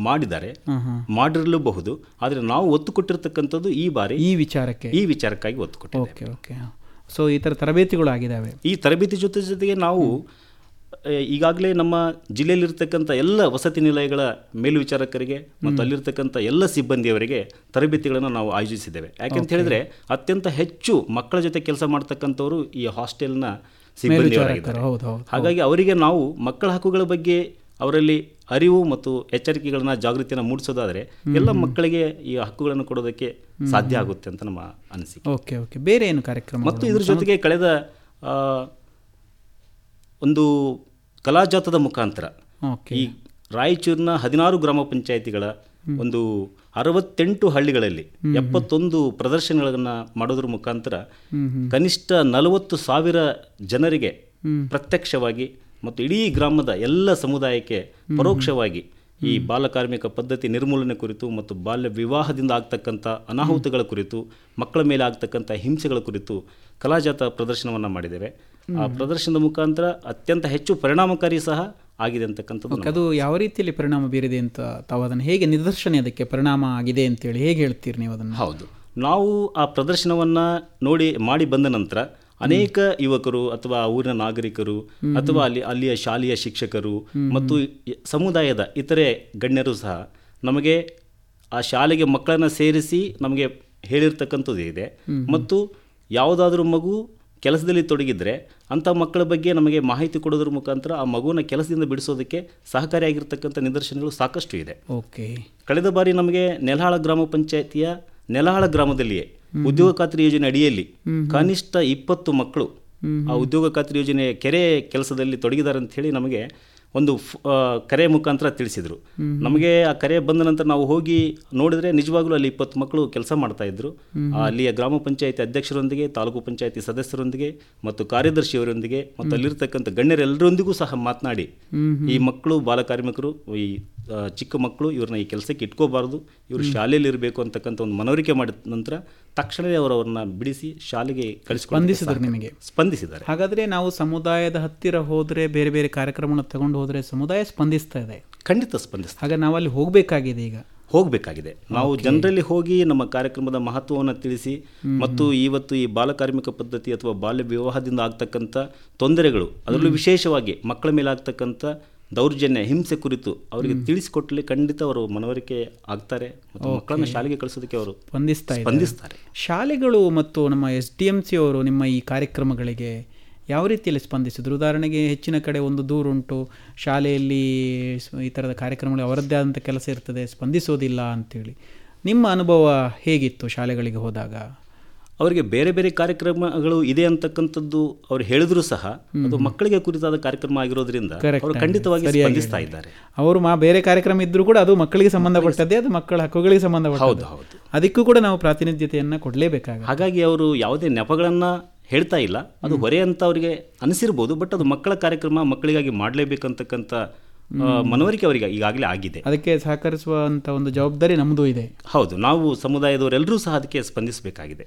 ಮಾಡಿರಲೂಬಹುದು, ಆದರೆ ನಾವು ಒತ್ತು ಕೊಟ್ಟಿರ್ತಕ್ಕಂಥದ್ದು ಈ ಬಾರಿ ಈ ವಿಚಾರಕ್ಕಾಗಿ ಒತ್ತು ಕೊಟ್ಟಿದ್ದೇವೆ. ಓಕೆ, ಸೊ ಈ ಥರ ತರಬೇತಿಗಳು ಆಗಿದ್ದಾವೆ. ಈ ತರಬೇತಿ ಜೊತೆಗೆ ನಾವು ಈಗಾಗಲೇ ನಮ್ಮ ಜಿಲ್ಲೆಯಲ್ಲಿರ್ತಕ್ಕಂಥ ಎಲ್ಲ ವಸತಿ ನಿಲಯಗಳ ಮೇಲ್ವಿಚಾರಕರಿಗೆ ಮತ್ತು ಅಲ್ಲಿರ್ತಕ್ಕಂಥ ಎಲ್ಲ ಸಿಬ್ಬಂದಿಯವರಿಗೆ ತರಬೇತಿಗಳನ್ನು ನಾವು ಆಯೋಜಿಸಿದ್ದೇವೆ. ಯಾಕೆಂತ ಹೇಳಿದರೆ ಅತ್ಯಂತ ಹೆಚ್ಚು ಮಕ್ಕಳ ಜೊತೆ ಕೆಲಸ ಮಾಡ್ತಕ್ಕಂಥವರು ಈ ಹಾಸ್ಟೆಲ್ನ ಸಿಬ್ಬಂದಿಯವರಾಗಿದ್ದಾರೆ. ಹಾಗಾಗಿ ಅವರಿಗೆ ನಾವು ಮಕ್ಕಳ ಹಕ್ಕುಗಳ ಬಗ್ಗೆ ಅವರಲ್ಲಿ ಅರಿವು ಮತ್ತು ಎಚ್ಚರಿಕೆಗಳನ್ನ ಜಾಗೃತಿಯನ್ನು ಮೂಡಿಸೋದಾದರೆ ಎಲ್ಲ ಮಕ್ಕಳಿಗೆ ಈ ಹಕ್ಕುಗಳನ್ನು ಕೊಡೋದಕ್ಕೆ ಸಾಧ್ಯ ಆಗುತ್ತೆ ಅಂತ ನಮ್ಮ ಅನಿಸಿಕೆ. Okay okay. ಬೇರೆ ಏನು ಕಾರ್ಯಕ್ರಮ? ಮತ್ತು ಇದ್ರ ಜೊತೆಗೆ ಕಳೆದ ಒಂದು ಕಲಾಜಾತದ ಮುಖಾಂತರ ಈ ರಾಯಚೂರಿನ 16 ಗ್ರಾಮ ಪಂಚಾಯಿತಿಗಳ ಒಂದು 68 ಹಳ್ಳಿಗಳಲ್ಲಿ 71 ಪ್ರದರ್ಶನಗಳನ್ನು ಮಾಡೋದ್ರ ಮುಖಾಂತರ ಕನಿಷ್ಠ 40,000 ಜನರಿಗೆ ಪ್ರತ್ಯಕ್ಷವಾಗಿ ಮತ್ತು ಇಡೀ ಗ್ರಾಮದ ಎಲ್ಲ ಸಮುದಾಯಕ್ಕೆ ಪರೋಕ್ಷವಾಗಿ ಈ ಬಾಲಕಾರ್ಮಿಕ ಪದ್ಧತಿ ನಿರ್ಮೂಲನೆ ಕುರಿತು ಮತ್ತು ಬಾಲ್ಯ ವಿವಾಹದಿಂದ ಆಗ್ತಕ್ಕಂಥ ಅನಾಹುತಗಳ ಕುರಿತು, ಮಕ್ಕಳ ಮೇಲೆ ಆಗ್ತಕ್ಕಂಥ ಹಿಂಸೆಗಳ ಕುರಿತು ಕಲಾಜಾತ ಪ್ರದರ್ಶನವನ್ನು ಮಾಡಿದ್ದೇವೆ. ಆ ಪ್ರದರ್ಶನದ ಮುಖಾಂತರ ಅತ್ಯಂತ ಹೆಚ್ಚು ಪರಿಣಾಮಕಾರಿ ಸಹ ಆಗಿದೆ ಅಂತಕ್ಕಂಥದ್ದು. ಅದು ಯಾವ ರೀತಿಯಲ್ಲಿ ಪರಿಣಾಮ ಬೀರಿದೆ ಅಂತ ತಾವು ಅದನ್ನು ಹೇಗೆ ನಿದರ್ಶನ ಅದಕ್ಕೆ ಪರಿಣಾಮ ಆಗಿದೆ ಅಂತೇಳಿ ಹೇಗೆ ಹೇಳ್ತೀರಿ ನೀವು ಅದನ್ನು? ಹೌದು, ನಾವು ಆ ಪ್ರದರ್ಶನವನ್ನು ಮಾಡಿ ಬಂದ ನಂತರ ಅನೇಕ ಯುವಕರು ಅಥವಾ ಊರಿನ ನಾಗರಿಕರು ಅಥವಾ ಅಲ್ಲಿಯ ಶಾಲೆಯ ಶಿಕ್ಷಕರು ಮತ್ತು ಸಮುದಾಯದ ಇತರೆ ಗಣ್ಯರು ಸಹ ನಮಗೆ ಆ ಶಾಲೆಗೆ ಮಕ್ಕಳನ್ನು ಸೇರಿಸಿ ನಮಗೆ ಹೇಳಿರ್ತಕ್ಕಂಥದ್ದು ಇದೆ. ಮತ್ತು ಯಾವುದಾದ್ರೂ ಮಗು ಕೆಲಸದಲ್ಲಿ ತೊಡಗಿದ್ರೆ ಅಂಥ ಮಕ್ಕಳ ಬಗ್ಗೆ ನಮಗೆ ಮಾಹಿತಿ ಕೊಡೋದ್ರ ಮುಖಾಂತರ ಆ ಮಗುವನ್ನು ಕೆಲಸದಿಂದ ಬಿಡಿಸೋದಕ್ಕೆ ಸಹಕಾರಿಯಾಗಿರ್ತಕ್ಕಂಥ ನಿದರ್ಶನಗಳು ಸಾಕಷ್ಟು ಇದೆ. ಓಕೆ. ಕಳೆದ ಬಾರಿ ನಮಗೆ ನೆಲಹಾಳ ಗ್ರಾಮ ಪಂಚಾಯಿತಿಯ ನೆಲಹಾಳ ಗ್ರಾಮದಲ್ಲಿಯೇ ಉದ್ಯೋಗ ಖಾತ್ರಿ ಯೋಜನೆ ಅಡಿಯಲ್ಲಿ ಕನಿಷ್ಠ 20 ಮಕ್ಕಳು ಆ ಉದ್ಯೋಗ ಖಾತ್ರಿ ಯೋಜನೆ ಕೆರೆ ಕೆಲಸದಲ್ಲಿ ತೊಡಗಿದ್ದಾರೆ ಅಂತ ಹೇಳಿ ನಮಗೆ ಒಂದು ಕರೆ ಮುಖಾಂತರ ತಿಳಿಸಿದರು. ನಮಗೆ ಆ ಕರೆ ಬಂದ ನಂತರ ನಾವು ಹೋಗಿ ನೋಡಿದ್ರೆ ನಿಜವಾಗ್ಲೂ ಅಲ್ಲಿ 20 ಮಕ್ಕಳು ಕೆಲಸ ಮಾಡ್ತಾ ಇದ್ರು. ಅಲ್ಲಿಯ ಗ್ರಾಮ ಪಂಚಾಯತಿ ಅಧ್ಯಕ್ಷರೊಂದಿಗೆ, ತಾಲೂಕು ಪಂಚಾಯತಿ ಸದಸ್ಯರೊಂದಿಗೆ ಮತ್ತು ಕಾರ್ಯದರ್ಶಿಯವರೊಂದಿಗೆ ಮತ್ತು ಅಲ್ಲಿರ್ತಕ್ಕಂಥ ಗಣ್ಯರೆಲ್ಲರೊಂದಿಗೂ ಸಹ ಮಾತನಾಡಿ ಈ ಮಕ್ಕಳು ಬಾಲಕಾರ್ಮಿಕರು, ಈ ಚಿಕ್ಕ ಮಕ್ಕಳು, ಇವ್ರನ್ನ ಈ ಕೆಲಸಕ್ಕೆ ಇಟ್ಕೋಬಾರ್ದು, ಇವರು ಶಾಲೆಯಲ್ಲಿ ಇರಬೇಕು ಅಂತಕ್ಕಂಥ ಒಂದು ಮನವರಿಕೆ ಮಾಡಿದ ನಂತರ ತಕ್ಷಣವೇ ಅವರವ್ರನ್ನ ಬಿಡಿಸಿ ಶಾಲೆಗೆ ಸ್ಪಂದಿಸಿದರು. ನಿಮಗೆ ಸ್ಪಂದಿಸಿದ್ದಾರೆ. ಹಾಗಾದರೆ ನಾವು ಸಮುದಾಯದ ಹತ್ತಿರ ಹೋದರೆ, ಬೇರೆ ಬೇರೆ ಕಾರ್ಯಕ್ರಮವನ್ನು ತಗೊಂಡು ಹೋದರೆ ಸಮುದಾಯ ಸ್ಪಂದಿಸ್ತಾ ಇದೆ? ಖಂಡಿತ ಸ್ಪಂದಿಸ್ತಾರೆ. ಹಾಗೆ ನಾವು ಅಲ್ಲಿ ಹೋಗಬೇಕಾಗಿದೆ. ಈಗ ಹೋಗಬೇಕಾಗಿದೆ. ನಾವು ಜನರಲ್ಲಿ ಹೋಗಿ ನಮ್ಮ ಕಾರ್ಯಕ್ರಮದ ಮಹತ್ವವನ್ನು ತಿಳಿಸಿ ಮತ್ತು ಇವತ್ತು ಈ ಬಾಲಕಾರ್ಮಿಕ ಪದ್ಧತಿ ಅಥವಾ ಬಾಲ್ಯ ವಿವಾಹದಿಂದ ಆಗ್ತಕ್ಕಂಥ ತೊಂದರೆಗಳು, ಅದರಲ್ಲೂ ವಿಶೇಷವಾಗಿ ಮಕ್ಕಳ ಮೇಲೆ ಆಗ್ತಕ್ಕಂಥ ದೌರ್ಜನ್ಯ, ಹಿಂಸೆ ಕುರಿತು ಅವರಿಗೆ ತಿಳಿಸಿಕೊಟ್ಟಲ್ಲಿ ಖಂಡಿತ ಅವರು ಮನವರಿಕೆ ಆಗ್ತಾರೆ ಮತ್ತು ಮಕ್ಕಳನ್ನ ಶಾಲೆಗೆ ಕಳಿಸೋದಕ್ಕೆ ಅವರು ಸ್ಪಂದಿಸ್ತಾರೆ. ಶಾಲೆಗಳು ಮತ್ತು ನಮ್ಮ SDMC ಅವರು ನಿಮ್ಮ ಈ ಕಾರ್ಯಕ್ರಮಗಳಿಗೆ ಯಾವ ರೀತಿಯಲ್ಲಿ ಸ್ಪಂದಿಸಿದ್ರು? ಉದಾಹರಣೆಗೆ ಹೆಚ್ಚಿನ ಕಡೆ ಒಂದು ದೂರುಂಟು, ಶಾಲೆಯಲ್ಲಿ ಈ ಥರದ ಕಾರ್ಯಕ್ರಮಗಳು ಅವರದ್ದೇ ಆದಂಥ ಕೆಲಸ ಇರ್ತದೆ, ಸ್ಪಂದಿಸೋದಿಲ್ಲ ಅಂಥೇಳಿ. ನಿಮ್ಮ ಅನುಭವ ಹೇಗಿತ್ತು ಶಾಲೆಗಳಿಗೆ ಹೋದಾಗ? ಅವರಿಗೆ ಬೇರೆ ಬೇರೆ ಕಾರ್ಯಕ್ರಮಗಳು ಇದೆ ಅಂತಕ್ಕಂಥದ್ದು ಅವ್ರು ಹೇಳಿದ್ರು ಸಹ ಅದು ಮಕ್ಕಳಿಗೆ ಕುರಿತಾದ ಕಾರ್ಯಕ್ರಮ ಆಗಿರೋದ್ರಿಂದ ಅವರು ಖಂಡಿತವಾಗಿ ಸ್ಪಂದಿಸ್ತಾ ಇದ್ದಾರೆ. ಅವರು ಬೇರೆ ಕಾರ್ಯಕ್ರಮ ಇದ್ರೂ ಕೂಡ ಅದು ಮಕ್ಕಳಿಗೆ ಸಂಬಂಧಪಟ್ಟದ್ದೇ, ಅದು ಮಕ್ಕಳ ಹಕ್ಕುಗಳಿಗೆ ಸಂಬಂಧಪಟ್ಟದ್ದು. ಹೌದು, ಅದಕ್ಕೂ ಕೂಡ ನಾವು ಪ್ರಾತಿನಿಧ್ಯತೆಯನ್ನು ಕೊಡಲೇಬೇಕಾಗುತ್ತೆ. ಹಾಗಾಗಿ ಅವರು ಯಾವುದೇ ನೆಪಗಳನ್ನು ಹೇಳ್ತಾ ಇಲ್ಲ. ಅದು ಹೊರೆ ಅಂತ ಅವರಿಗೆ ಅನಿಸಿರ್ಬೋದು, ಬಟ್ ಅದು ಮಕ್ಕಳ ಕಾರ್ಯಕ್ರಮ, ಮಕ್ಕಳಿಗಾಗಿ ಮಾಡಲೇಬೇಕಂತಕ್ಕಂಥ ಮನವರಿಕೆ ಅವರಿಗೆ ಈಗಾಗಲೇ ಆಗಿದೆ. ಅದಕ್ಕೆ ಸಹಕರಿಸುವಂಥ ಒಂದು ಜವಾಬ್ದಾರಿ ನಮ್ಮದು ಇದೆ. ಹೌದು, ನಾವು ಸಮುದಾಯದವರೆಲ್ಲರೂ ಸಹ ಅದಕ್ಕೆ ಸ್ಪಂದಿಸಬೇಕಾಗಿದೆ.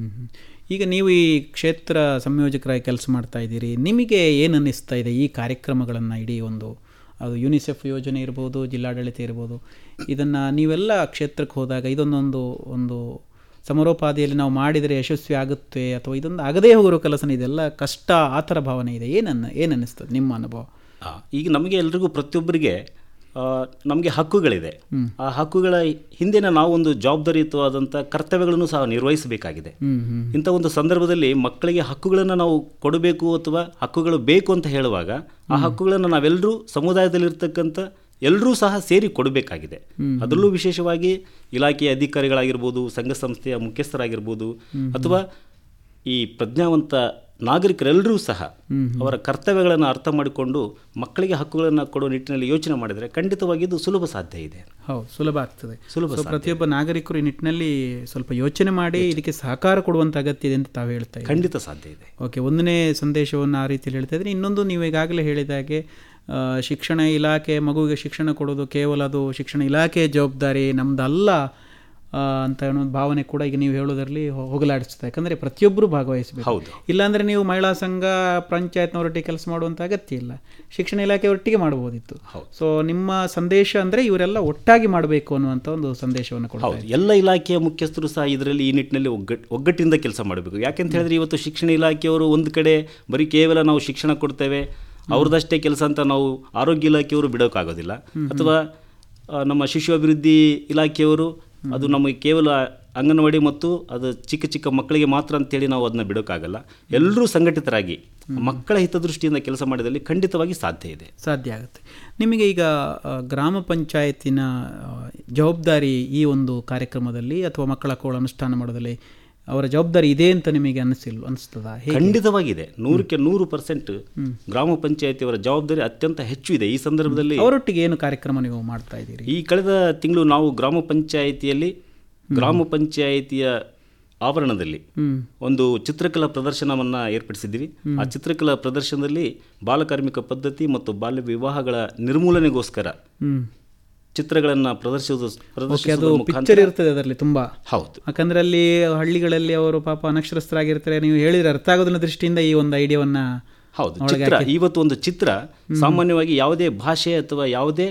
ಈಗ ನೀವು ಈ ಕ್ಷೇತ್ರ ಸಂಯೋಜಕರಾಗಿ ಕೆಲಸ ಮಾಡ್ತಾ ಇದ್ದೀರಿ, ನಿಮಗೆ ಏನು ಅನ್ನಿಸ್ತಾ ಇದೆ ಈ ಕಾರ್ಯಕ್ರಮಗಳನ್ನು? ಇಡೀ ಅದು ಯುನಿಸೆಫ್ ಯೋಜನೆ ಇರ್ಬೋದು, ಜಿಲ್ಲಾಡಳಿತ ಇರ್ಬೋದು, ಇದನ್ನು ನೀವೆಲ್ಲ ಕ್ಷೇತ್ರಕ್ಕೆ ಹೋದಾಗ ಒಂದು ಸಮರೋಪಾದಿಯಲ್ಲಿ ನಾವು ಮಾಡಿದರೆ ಯಶಸ್ವಿ ಆಗುತ್ತೆ ಅಥವಾ ಇದೊಂದು ಆಗದೇ ಹೋಗಿರೋ ಕೆಲಸನ, ಇದೆಲ್ಲ ಕಷ್ಟ, ಆ ಥರ ಭಾವನೆ ಇದೆ. ಏನು ಅನ್ನಿಸ್ತದೆ ನಿಮ್ಮ ಅನುಭವ? ಈಗ ನಮಗೆ ಎಲ್ರಿಗೂ ಪ್ರತಿಯೊಬ್ಬರಿಗೆ ನಮಗೆ ಹಕ್ಕುಗಳಿದೆ. ಆ ಹಕ್ಕುಗಳ ಹಿಂದಿನ ನಾವು ಒಂದು ಜವಾಬ್ದಾರಿಯುತವಾದಂಥ ಕರ್ತವ್ಯಗಳನ್ನು ಸಹ ನಿರ್ವಹಿಸಬೇಕಾಗಿದೆ. ಇಂಥ ಒಂದು ಸಂದರ್ಭದಲ್ಲಿ ಮಕ್ಕಳಿಗೆ ಹಕ್ಕುಗಳನ್ನು ನಾವು ಕೊಡಬೇಕು ಅಥವಾ ಹಕ್ಕುಗಳು ಬೇಕು ಅಂತ ಹೇಳುವಾಗ ಆ ಹಕ್ಕುಗಳನ್ನು ನಾವೆಲ್ಲರೂ ಸಮುದಾಯದಲ್ಲಿರ್ತಕ್ಕಂಥ ಎಲ್ಲರೂ ಸಹ ಸೇರಿ ಕೊಡಬೇಕಾಗಿದೆ. ಅದರಲ್ಲೂ ವಿಶೇಷವಾಗಿ ಇಲಾಖೆಯ ಅಧಿಕಾರಿಗಳಾಗಿರ್ಬೋದು, ಸಂಘ ಸಂಸ್ಥೆಯ ಮುಖ್ಯಸ್ಥರಾಗಿರ್ಬೋದು, ಅಥವಾ ಈ ಪ್ರಜ್ಞಾವಂತ ನಾಗರಿಕರೆಲ್ಲರೂ ಸಹ ಅವರ ಕರ್ತವ್ಯಗಳನ್ನು ಅರ್ಥ ಮಾಡಿಕೊಂಡು ಮಕ್ಕಳಿಗೆ ಹಕ್ಕುಗಳನ್ನು ಕೊಡೋ ನಿಟ್ಟಿನಲ್ಲಿ ಯೋಚನೆ ಮಾಡಿದರೆ ಖಂಡಿತವಾಗಿ ಇದು ಸುಲಭ ಸಾಧ್ಯ ಇದೆ. ಹೌದು, ಸುಲಭ ಆಗ್ತದೆ. ಪ್ರತಿಯೊಬ್ಬ ನಾಗರಿಕರು ಈ ನಿಟ್ಟಿನಲ್ಲಿ ಸ್ವಲ್ಪ ಯೋಚನೆ ಮಾಡಿ ಇದಕ್ಕೆ ಸಹಕಾರ ಕೊಡುವಂಥ ಅಗತ್ಯ ಇದೆ ಅಂತ ತಾವು ಹೇಳ್ತಾ ಇದ್ದೀವಿ. ಖಂಡಿತ ಸಾಧ್ಯ ಇದೆ. ಓಕೆ, ಒಂದನೇ ಸಂದೇಶವನ್ನು ಆ ರೀತಿಯಲ್ಲಿ ಹೇಳ್ತಾ ಇದ್ರೆ, ಇನ್ನೊಂದು ನೀವು ಈಗಾಗಲೇ ಹೇಳಿದಾಗೆ ಶಿಕ್ಷಣ ಇಲಾಖೆ ಮಗುವಿಗೆ ಶಿಕ್ಷಣ ಕೊಡೋದು ಕೇವಲ ಅದು ಶಿಕ್ಷಣ ಇಲಾಖೆಯ ಜವಾಬ್ದಾರಿ, ನಮ್ದಲ್ಲ ಅಂತ ಅನ್ನೋ ಭಾವನೆ ಕೂಡ ಈಗ ನೀವು ಹೇಳೋದರಲ್ಲಿ ಹೋಗಲಾಡಿಸ್ತದೆ. ಯಾಕಂದರೆ ಪ್ರತಿಯೊಬ್ಬರು ಭಾಗವಹಿಸಬೇಕು. ಇಲ್ಲಾಂದರೆ ನೀವು ಮಹಿಳಾ ಸಂಘ, ಪಂಚಾಯತ್ನವರೊಟ್ಟಿಗೆ ಕೆಲಸ ಮಾಡುವಂಥ ಅಗತ್ಯ ಇಲ್ಲ, ಶಿಕ್ಷಣ ಇಲಾಖೆ ಒಟ್ಟಿಗೆ ಮಾಡ್ಬೋದಿತ್ತು. ಸೊ ನಿಮ್ಮ ಸಂದೇಶ ಅಂದರೆ ಇವರೆಲ್ಲ ಒಟ್ಟಾಗಿ ಮಾಡಬೇಕು ಅನ್ನುವಂಥ ಒಂದು ಸಂದೇಶವನ್ನು ಕೊಡ್ತಾರೆ. ಎಲ್ಲ ಇಲಾಖೆಯ ಮುಖ್ಯಸ್ಥರು ಸಹ ಇದರಲ್ಲಿ ಈ ನಿಟ್ಟಿನಲ್ಲಿ ಒಗ್ಗಟ್ಟಿಂದ ಕೆಲಸ ಮಾಡಬೇಕು. ಯಾಕೆಂತ ಹೇಳಿದ್ರೆ ಇವತ್ತು ಶಿಕ್ಷಣ ಇಲಾಖೆಯವರು ಒಂದು ಕಡೆ ಬರೀ ಕೇವಲ ನಾವು ಶಿಕ್ಷಣ ಕೊಡ್ತೇವೆ, ಅವ್ರದ್ದಷ್ಟೇ ಕೆಲಸ ಅಂತ ನಾವು ಆರೋಗ್ಯ ಇಲಾಖೆಯವರು ಬಿಡೋಕ್ಕಾಗೋದಿಲ್ಲ, ಅಥವಾ ನಮ್ಮ ಶಿಶು ಅಭಿವೃದ್ಧಿ ಇಲಾಖೆಯವರು ಅದು ನಮಗೆ ಕೇವಲ ಅಂಗನವಾಡಿ ಮತ್ತು ಅದು ಚಿಕ್ಕ ಚಿಕ್ಕ ಮಕ್ಕಳಿಗೆ ಮಾತ್ರ ಅಂತೇಳಿ ನಾವು ಅದನ್ನ ಬಿಡೋಕ್ಕಾಗಲ್ಲ. ಎಲ್ಲರೂ ಸಂಘಟಿತರಾಗಿ ಮಕ್ಕಳ ಹಿತದೃಷ್ಟಿಯಿಂದ ಕೆಲಸ ಮಾಡಿದಲ್ಲಿ ಖಂಡಿತವಾಗಿ ಸಾಧ್ಯ ಆಗುತ್ತೆ. ನಿಮಗೆ ಈಗ ಗ್ರಾಮ ಪಂಚಾಯತಿನ ಜವಾಬ್ದಾರಿ ಈ ಒಂದು ಕಾರ್ಯಕ್ರಮದಲ್ಲಿ ಅಥವಾ ಮಕ್ಕಳ ಹಕ್ಕುಗಳ ಅನುಷ್ಠಾನ ಮಾಡೋದಲ್ಲಿ ಅವರ ಜವಾಬ್ದಾರಿ ಇದೆ ಅಂತ ನಿಮಗೆ ಅನಿಸ್ತದಾ? ಖಂಡಿತವಾಗಿದೆ. 100% ಗ್ರಾಮ ಪಂಚಾಯತಿಯವರ ಜವಾಬ್ದಾರಿ ಅತ್ಯಂತ ಹೆಚ್ಚು ಇದೆ. ಈ ಸಂದರ್ಭದಲ್ಲಿ ಅವರೊಟ್ಟಿಗೆ ಏನು ಕಾರ್ಯಕ್ರಮ ನೀವು ಮಾಡ್ತಾ ಇದ್ದೀರಿ? ಈ ಕಳೆದ ತಿಂಗಳು ನಾವು ಗ್ರಾಮ ಪಂಚಾಯಿತಿಯ ಆವರಣದಲ್ಲಿ ಒಂದು ಚಿತ್ರಕಲಾ ಪ್ರದರ್ಶನವನ್ನು ಏರ್ಪಡಿಸಿದ್ದೀವಿ. ಆ ಚಿತ್ರಕಲಾ ಪ್ರದರ್ಶನದಲ್ಲಿ ಬಾಲಕಾರ್ಮಿಕ ಪದ್ಧತಿ ಮತ್ತು ಬಾಲ್ಯ ವಿವಾಹಗಳ ನಿರ್ಮೂಲನೆಗೋಸ್ಕರ ಚಿತ್ರಗಳನ್ನು ಪ್ರದರ್ಶಿಸುವುದು ಪಿಕ್ಚರ್ ಇರ್ತದೆ ಅದರಲ್ಲಿ ತುಂಬಾ. ಹೌದು, ಯಾಕಂದ್ರೆ ಅಲ್ಲಿ ಹಳ್ಳಿಗಳಲ್ಲಿ ಅವರು ಪಾಪ ಅನಕ್ಷರಸ್ಥರಾಗಿರ್ತಾರೆ. ನೀವು ಹೇಳಿದ್ರೆ ಅರ್ಥ ಆಗೋದನ್ನ ದೃಷ್ಟಿಯಿಂದ ಈ ಒಂದು ಐಡಿಯಾವನ್ನ. ಹೌದು, ಚಿತ್ರ ಇವತ್ತು ಒಂದು ಚಿತ್ರ ಸಾಮಾನ್ಯವಾಗಿ ಯಾವುದೇ ಭಾಷೆ ಅಥವಾ ಯಾವುದೇ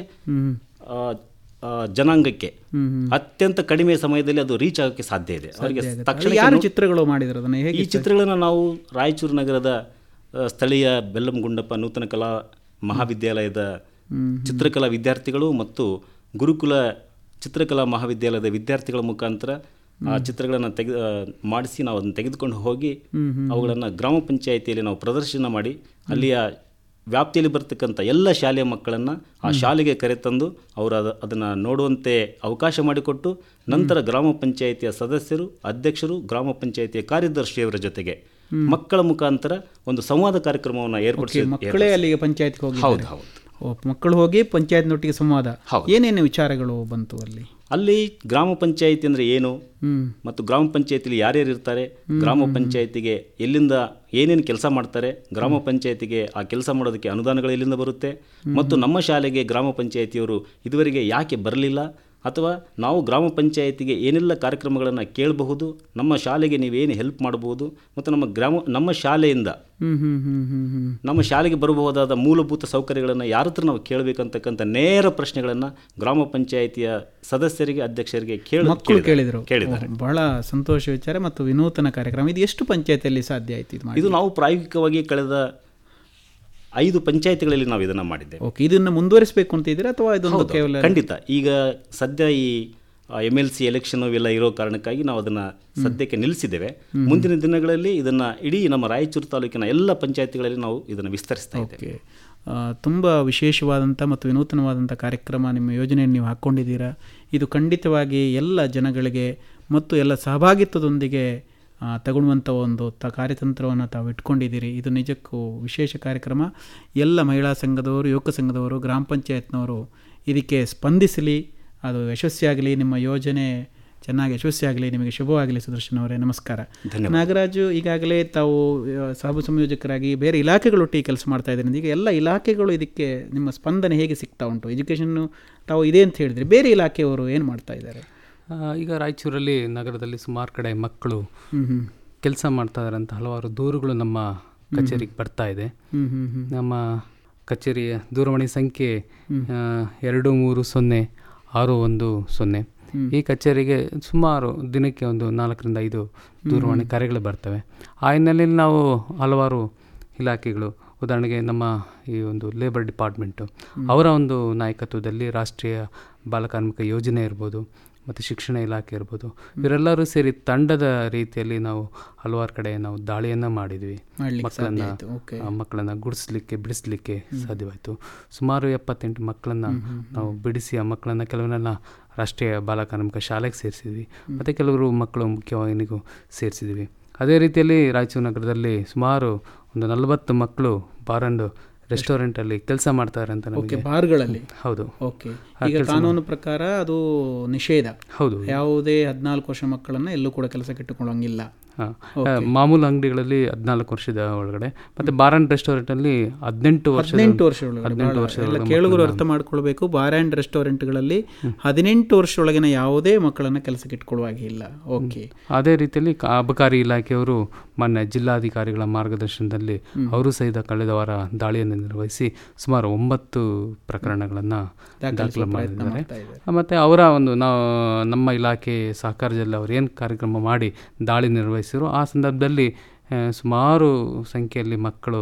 ಜನಾಂಗಕ್ಕೆ ಅತ್ಯಂತ ಕಡಿಮೆ ಸಮಯದಲ್ಲಿ ಅದು ರೀಚ್ ಆಗೋಕ್ಕೆ ಸಾಧ್ಯ ಇದೆ. ಅವರಿಗೆ ತಕ್ಷಣ ಯಾರು ಚಿತ್ರಗಳು ಮಾಡಿದ್ರು ಅದನ್ನ? ಈ ಚಿತ್ರಗಳನ್ನು ನಾವು ರಾಯಚೂರು ನಗರದ ಸ್ಥಳೀಯ ಬೆಲ್ಲಂಗುಂಡಪ್ಪ ನೂತನ ಕಲಾ ಮಹಾವಿದ್ಯಾಲಯದ ಚಿತ್ರಕಲಾ ವಿದ್ಯಾರ್ಥಿಗಳು ಮತ್ತು ಗುರುಕುಲ ಚಿತ್ರಕಲಾ ಮಹಾವಿದ್ಯಾಲಯದ ವಿದ್ಯಾರ್ಥಿಗಳ ಮುಖಾಂತರ ಆ ಚಿತ್ರಗಳನ್ನು ಮಾಡಿಸಿ ನಾವು ಅದನ್ನು ತೆಗೆದುಕೊಂಡು ಹೋಗಿ ಅವುಗಳನ್ನು ಗ್ರಾಮ ಪಂಚಾಯಿತಿಯಲ್ಲಿ ನಾವು ಪ್ರದರ್ಶನ ಮಾಡಿ ಅಲ್ಲಿಯ ವ್ಯಾಪ್ತಿಯಲ್ಲಿ ಬರ್ತಕ್ಕಂಥ ಎಲ್ಲ ಶಾಲೆಯ ಮಕ್ಕಳನ್ನು ಆ ಶಾಲೆಗೆ ಕರೆತಂದು ಅವರು ಅದನ್ನು ನೋಡುವಂತೆ ಅವಕಾಶ ಮಾಡಿಕೊಟ್ಟು ನಂತರ ಗ್ರಾಮ ಪಂಚಾಯಿತಿಯ ಸದಸ್ಯರು, ಅಧ್ಯಕ್ಷರು, ಗ್ರಾಮ ಪಂಚಾಯಿತಿಯ ಕಾರ್ಯದರ್ಶಿಯವರ ಜೊತೆಗೆ ಮಕ್ಕಳ ಮುಖಾಂತರ ಒಂದು ಸಂವಾದ ಕಾರ್ಯಕ್ರಮವನ್ನು ಏರ್ಪಡಿಸಿ ಮಕ್ಕಳೇ ಅಲ್ಲಿಗೆ ಪಂಚಾಯತ್ಗೆ ಹೋಗಿ. ಹೌದು ಹೌದು, ಮಕ್ಕಳು ಹೋಗಿ ಪಂಚಾಯತ್ನೊಟ್ಟಿಗೆ ಸಂವಾದ. ಏನೇನು ವಿಚಾರಗಳು ಬಂತು ಅಲ್ಲಿ? ಗ್ರಾಮ ಪಂಚಾಯಿತಿ ಅಂದರೆ ಏನು ಮತ್ತು ಗ್ರಾಮ ಪಂಚಾಯಿತಿಲಿ ಯಾರ್ಯಾರು ಇರ್ತಾರೆ, ಗ್ರಾಮ ಪಂಚಾಯಿತಿಗೆ ಎಲ್ಲಿಂದ ಏನೇನು ಕೆಲಸ ಮಾಡ್ತಾರೆ, ಗ್ರಾಮ ಪಂಚಾಯಿತಿಗೆ ಆ ಕೆಲಸ ಮಾಡೋದಕ್ಕೆ ಅನುದಾನಗಳು ಎಲ್ಲಿಂದ ಬರುತ್ತೆ, ಮತ್ತು ನಮ್ಮ ಶಾಲೆಗೆ ಗ್ರಾಮ ಪಂಚಾಯಿತಿಯವರು ಇದುವರೆಗೆ ಯಾಕೆ ಬರಲಿಲ್ಲ, ಅಥವಾ ನಾವು ಗ್ರಾಮ ಪಂಚಾಯಿತಿಗೆ ಏನೆಲ್ಲ ಕಾರ್ಯಕ್ರಮಗಳನ್ನು ಕೇಳಬಹುದು, ನಮ್ಮ ಶಾಲೆಗೆ ನೀವೇನು ಹೆಲ್ಪ್ ಮಾಡಬಹುದು, ಮತ್ತು ನಮ್ಮ ಶಾಲೆಯಿಂದ ನಮ್ಮ ಶಾಲೆಗೆ ಬರಬಹುದಾದ ಮೂಲಭೂತ ಸೌಕರ್ಯಗಳನ್ನು ಯಾರ ಹತ್ರ ನಾವು ಕೇಳಬೇಕಂತಕ್ಕಂಥ ನೇರ ಪ್ರಶ್ನೆಗಳನ್ನು ಗ್ರಾಮ ಪಂಚಾಯಿತಿಯ ಸದಸ್ಯರಿಗೆ, ಅಧ್ಯಕ್ಷರಿಗೆ ಕೇಳಿದ್ದಾರೆ. ಬಹಳ ಸಂತೋಷ ವಿಚಾರ ಮತ್ತು ವಿನೂತನ ಕಾರ್ಯಕ್ರಮ. ಇದು ಎಷ್ಟು ಪಂಚಾಯತಿಯಲ್ಲಿ ಸಾಧ್ಯ ಆಯಿತು ಇದು? ನಾವು ಪ್ರಾಯೋಗಿಕವಾಗಿ ಕಳೆದ 5 ಪಂಚಾಯಿತಿಗಳಲ್ಲಿ ನಾವು ಇದನ್ನು ಮಾಡಿದ್ದೇವೆ. ಓಕೆ, ಇದನ್ನು ಮುಂದುವರಿಸಬೇಕು ಅಂತ ಇದ್ದೀರಾ ಅಥವಾ ಇದೊಂದು ಕೇವಲ? ಖಂಡಿತ. ಈಗ ಸದ್ಯ ಈ MLC ಎಲೆಕ್ಷನ್ ಇವೆಲ್ಲ ಇರೋ ಕಾರಣಕ್ಕಾಗಿ ನಾವು ಅದನ್ನು ಸದ್ಯಕ್ಕೆ ನಿಲ್ಲಿಸಿದ್ದೇವೆ. ಮುಂದಿನ ದಿನಗಳಲ್ಲಿ ಇದನ್ನು ಇಡೀ ನಮ್ಮ ರಾಯಚೂರು ತಾಲೂಕಿನ ಎಲ್ಲ ಪಂಚಾಯಿತಿಗಳಲ್ಲಿ ನಾವು ಇದನ್ನು ವಿಸ್ತರಿಸ್ತಾ ಇದ್ದೇವೆ. ತುಂಬ ವಿಶೇಷವಾದಂಥ ಮತ್ತು ವಿನೂತನವಾದಂಥ ಕಾರ್ಯಕ್ರಮ ನಿಮ್ಮ ಯೋಜನೆಯನ್ನು ನೀವು ಹಾಕ್ಕೊಂಡಿದ್ದೀರಾ. ಇದು ಖಂಡಿತವಾಗಿ ಎಲ್ಲ ಜನಗಳಿಗೆ ಮತ್ತು ಎಲ್ಲ ಸಹಭಾಗಿತ್ವದೊಂದಿಗೆ ತಗೊಳ್ಳುವಂಥ ಒಂದು ಕಾರ್ಯತಂತ್ರವನ್ನು ತಾವು ಇಟ್ಕೊಂಡಿದ್ದೀರಿ. ಇದು ನಿಜಕ್ಕೂ ವಿಶೇಷ ಕಾರ್ಯಕ್ರಮ. ಎಲ್ಲ ಮಹಿಳಾ ಸಂಘದವರು, ಯುವಕ ಸಂಘದವರು, ಗ್ರಾಮ ಪಂಚಾಯತ್ನವರು ಇದಕ್ಕೆ ಸ್ಪಂದಿಸಲಿ, ಅದು ಯಶಸ್ವಿಯಾಗಲಿ, ನಿಮ್ಮ ಯೋಜನೆ ಚೆನ್ನಾಗಿ ಯಶಸ್ವಿಯಾಗಲಿ, ನಿಮಗೆ ಶುಭವಾಗಲಿ. ಸುದರ್ಶನ್ ಅವರೇ ನಮಸ್ಕಾರ. ನಾಗರಾಜು, ಈಗಾಗಲೇ ತಾವು ಸಹ ಸಂಯೋಜಕರಾಗಿ ಬೇರೆ ಇಲಾಖೆಗಳೊಟ್ಟಿಗೆ ಕೆಲಸ ಮಾಡ್ತಾ ಇದ್ದೀರಿ. ಈಗ ಎಲ್ಲ ಇಲಾಖೆಗಳು ಇದಕ್ಕೆ ನಿಮ್ಮ ಸ್ಪಂದನೆ ಹೇಗೆ ಸಿಗ್ತಾ ಉಂಟು? ಎಜುಕೇಷನ್ನು ತಾವು ಇದೆ ಅಂತ ಹೇಳಿದ್ರಿ, ಬೇರೆ ಇಲಾಖೆಯವರು ಏನು ಮಾಡ್ತಾ ಇದ್ದಾರೆ? ಈಗ ರಾಯಚೂರಲ್ಲಿ ನಗರದಲ್ಲಿ ಸುಮಾರು ಕಡೆ ಮಕ್ಕಳು ಕೆಲಸ ಮಾಡ್ತಾ ಇದ್ದಾರೆ ಅಂತ ಹಲವಾರು ದೂರುಗಳು ನಮ್ಮ ಕಚೇರಿಗೆ ಬರ್ತಾ ಇದೆ. ನಮ್ಮ ಕಚೇರಿಯ ದೂರವಾಣಿ ಸಂಖ್ಯೆ 230-610. ಈ ಕಚೇರಿಗೆ ಸುಮಾರು ದಿನಕ್ಕೆ ಒಂದು 4-5 ದೂರವಾಣಿ ಕರೆಗಳು ಬರ್ತವೆ. ಆ ಹಿನ್ನೆಲೆಯಲ್ಲಿ ನಾವು ಹಲವಾರು ಇಲಾಖೆಗಳು, ಉದಾಹರಣೆಗೆ ನಮ್ಮ ಈ ಒಂದು ಲೇಬರ್ ಡಿಪಾರ್ಟ್ಮೆಂಟು ಅವರ ಒಂದು ನಾಯಕತ್ವದಲ್ಲಿ ರಾಷ್ಟ್ರೀಯ ಬಾಲಕಾರ್ಮಿಕ ಯೋಜನೆ ಇರ್ಬೋದು, ಮತ್ತು ಶಿಕ್ಷಣ ಇಲಾಖೆ ಇರ್ಬೋದು, ಇವರೆಲ್ಲರೂ ಸೇರಿ ತಂಡದ ರೀತಿಯಲ್ಲಿ ನಾವು ಹಲವಾರು ಕಡೆ ನಾವು ದಾಳಿಯನ್ನು ಮಾಡಿದ್ವಿ. ಮಕ್ಕಳನ್ನು ಗುಡಿಸ್ಲಿಕ್ಕೆ, ಬಿಡಿಸ್ಲಿಕ್ಕೆ ಸಾಧ್ಯವಾಯಿತು. ಸುಮಾರು 78 ಮಕ್ಕಳನ್ನು ನಾವು ಬಿಡಿಸಿ ಆ ಮಕ್ಕಳನ್ನು ಕೆಲವನ್ನೆಲ್ಲ ರಾಷ್ಟ್ರೀಯ ಬಾಲಕಾರ್ಮಿಕ ಶಾಲೆಗೆ ಸೇರಿಸಿದ್ವಿ, ಮತ್ತು ಕೆಲವರು ಮಕ್ಕಳು ಮುಖ್ಯವಾಹಿನಿಗೂ ಸೇರಿಸಿದ್ವಿ. ಅದೇ ರೀತಿಯಲ್ಲಿ ರಾಯಚೂರು ನಗರದಲ್ಲಿ ಸುಮಾರು ಒಂದು 40 ಮಕ್ಕಳು ಬಾರ್ ಆ್ಯಂಡ್ ರೆಸ್ಟೋರೆಂಟಲ್ಲಿ ಕೆಲಸ ಮಾಡ್ತಾರೆ ಅಂತ ನಮಗೆ. ಬಾರ್ಗಳಲ್ಲಿ? ಹೌದು. ಓಕೆ, ಈಗ ಕಾನೂನು ಪ್ರಕಾರ ಅದು ನಿಷೇಧ. ಹೌದು, ಯಾವುದೇ 14 ವರ್ಷ ಮಕ್ಕಳನ್ನು ಎಲ್ಲೂ ಕೂಡ ಕೆಲಸಕ್ಕೆ ಇಟ್ಟುಕೊಳ್ಳೋಂಗಿಲ್ಲ. ಮಾಮೂಲು ಅಂಗಡಿಗಳಲ್ಲಿ 14 ವರ್ಷದ ಒಳಗಡೆ, ಮತ್ತು ಬಾರ್ ಆ್ಯಂಡ್ ರೆಸ್ಟೋರೆಂಟಲ್ಲಿ 18 ವರ್ಷ. ಕೇಳುಗರು ಅರ್ಥ ಮಾಡ್ಕೊಳ್ಬೇಕು, ಬಾರ್ ಆ್ಯಂಡ್ ರೆಸ್ಟೋರೆಂಟ್ಗಳಲ್ಲಿ 18 ವರ್ಷದೊಳಗಿನ ಯಾವುದೇ ಮಕ್ಕಳನ್ನು ಕೆಲಸಕ್ಕೆ ಇಟ್ಕೊಳ್ಳುವಾಗಿಲ್ಲ. ಓಕೆ. ಅದೇ ರೀತಿಯಲ್ಲಿ ಅಬಕಾರಿ ಇಲಾಖೆಯವರು ಮೊನ್ನೆ ಜಿಲ್ಲಾಧಿಕಾರಿಗಳ ಮಾರ್ಗದರ್ಶನದಲ್ಲಿ ಅವರು ಸಹಿತ ಕಳೆದ ವಾರ ದಾಳಿಯನ್ನು ನಿರ್ವಹಿಸಿ ಸುಮಾರು 9 ಪ್ರಕರಣಗಳನ್ನು ದಾಖಲೆ ಮಾಡಿದ್ದಾರೆ. ಮತ್ತು ಅವರ ಒಂದು ನಮ್ಮ ಇಲಾಖೆ ಸಹಕಾರದಲ್ಲಿ ಅವರು ಏನು ಕಾರ್ಯಕ್ರಮ ಮಾಡಿ ದಾಳಿ ನಿರ್ವಹಿಸಿದ್ರು, ಆ ಸಂದರ್ಭದಲ್ಲಿ ಸುಮಾರು ಸಂಖ್ಯೆಯಲ್ಲಿ ಮಕ್ಕಳು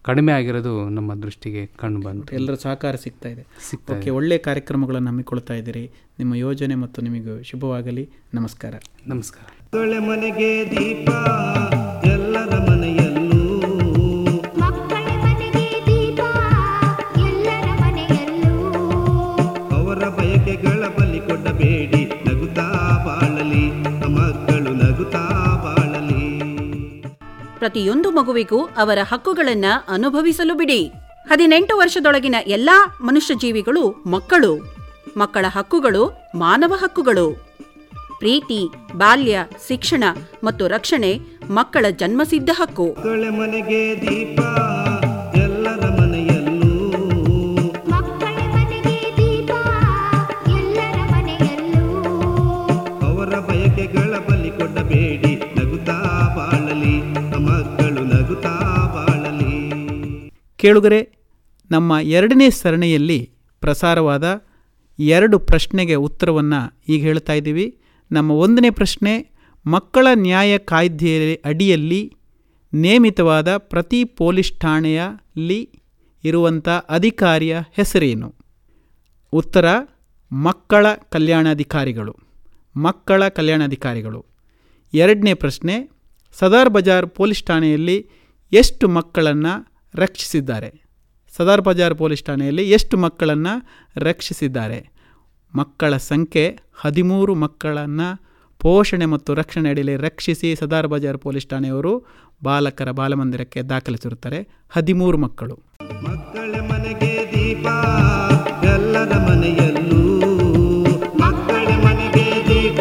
ಕಡಿಮೆ ಆಗಿರೋದು ನಮ್ಮ ದೃಷ್ಟಿಗೆ ಕಂಡು ಬಂತು. ಎಲ್ಲರ ಸಹಕಾರ ಸಿಗ್ತಾ ಇದೆ. ಓಕೆ, ಒಳ್ಳೆಯ ಕಾರ್ಯಕ್ರಮಗಳನ್ನು ಹಮ್ಮಿಕೊಳ್ತಾ ಇದ್ದೀರಿ. ನಿಮ್ಮ ಯೋಜನೆ ಮತ್ತು ನಿಮಗೆ ಶುಭವಾಗಲಿ. ನಮಸ್ಕಾರ. ನಮಸ್ಕಾರ. ಮನೆಗೆ ದೀಪ ಎಲ್ಲರ ಮನೆಯಲ್ಲೂ, ಮಕ್ಕಳ ಮನೆಗೆ ದೀಪ ಎಲ್ಲರ ಮನೆಯಲ್ಲೂ, ಅವರ ಬಯಕೆಗಳ ಬಲಿ ಕೊಡಬೇಡಿ, ನಗುತ್ತಾ ಬಾಳಲಿ ಮಕ್ಕಳು, ನಗುತ್ತಾ ಬಾಳಲಿ. ಪ್ರತಿಯೊಂದು ಮಗುವಿಗೂ ಅವರ ಹಕ್ಕುಗಳನ್ನ ಅನುಭವಿಸಲು ಬಿಡಿ. 18 ವರ್ಷದೊಳಗಿನ ಎಲ್ಲಾ ಮನುಷ್ಯ ಜೀವಿಗಳು ಮಕ್ಕಳು. ಮಕ್ಕಳ ಹಕ್ಕುಗಳು ಮಾನವ ಹಕ್ಕುಗಳು. ಪ್ರೀತಿ, ಬಾಲ್ಯ, ಶಿಕ್ಷಣ ಮತ್ತು ರಕ್ಷಣೆ ಮಕ್ಕಳ ಜನ್ಮಸಿದ್ಧ ಹಕ್ಕು. ಮಕ್ಕಳ ಮನೆಗೆ ದೀಪ ಎಲ್ಲರ ಮನೆಯಲ್ಲೂ, ಮಕ್ಕಳ ಮನೆಗೆ ದೀಪ ಎಲ್ಲರ ಮನೆಯಲ್ಲೂ, ಅವರ ಬಯಕೆಗಳ ಬಲಿ ಕೊಡಬೇಡಿ, ನಗುತ್ತಾ ಬಾಳಲಿ ಮಕ್ಕಳು, ನಗುತ್ತಾ ಬಾಳಲಿ. ಕೇಳುಗರೆ, ನಮ್ಮ 2ನೇ ಸರಣಿಯಲ್ಲಿ ಪ್ರಸಾರವಾದ 2 ಪ್ರಶ್ನೆಗೆ ಉತ್ತರವನ್ನು ಈಗ ಹೇಳ್ತಾ ಇದ್ದೀವಿ. ನಮ್ಮ 1ನೇ ಪ್ರಶ್ನೆ, ಮಕ್ಕಳ ನ್ಯಾಯ ಕಾಯ್ದೆಯ ಅಡಿಯಲ್ಲಿ ನೇಮಿತವಾದ ಪ್ರತಿ ಪೊಲೀಸ್ ಠಾಣೆಯಲ್ಲಿ ಇರುವಂಥ ಅಧಿಕಾರಿಯ ಹೆಸರೇನು? ಉತ್ತರ, ಮಕ್ಕಳ ಕಲ್ಯಾಣಾಧಿಕಾರಿಗಳು. ಮಕ್ಕಳ ಕಲ್ಯಾಣಾಧಿಕಾರಿಗಳು. 2ನೇ ಪ್ರಶ್ನೆ, ಸದಾರ್ ಬಜಾರ್ ಪೊಲೀಸ್ ಠಾಣೆಯಲ್ಲಿ ಎಷ್ಟು ಮಕ್ಕಳನ್ನು ರಕ್ಷಿಸಿದ್ದಾರೆ? ಸದಾರ್ ಬಜಾರ್ ಪೊಲೀಸ್ ಠಾಣೆಯಲ್ಲಿ ಎಷ್ಟು ಮಕ್ಕಳನ್ನು ರಕ್ಷಿಸಿದ್ದಾರೆ? ಮಕ್ಕಳ ಸಂಖ್ಯೆ 13 ಮಕ್ಕಳನ್ನು ಪೋಷಣೆ ಮತ್ತು ರಕ್ಷಣೆ ಅಡಿಯಲ್ಲಿ ರಕ್ಷಿಸಿ ಸದಾರ್ ಬಜಾರ್ ಪೊಲೀಸ್ ಠಾಣೆಯವರು ಬಾಲಕರ ಬಾಲಮಂದಿರಕ್ಕೆ ದಾಖಲಿಸಿರುತ್ತಾರೆ. 13 ಮಕ್ಕಳು. ಮಕ್ಕಳ ಮನೆಗೆ ದೀಪ ಎಲ್ಲರ ಮನೆಯಲ್ಲೂ, ಮಕ್ಕಳ ಮನೆಗೆ ದೀಪ.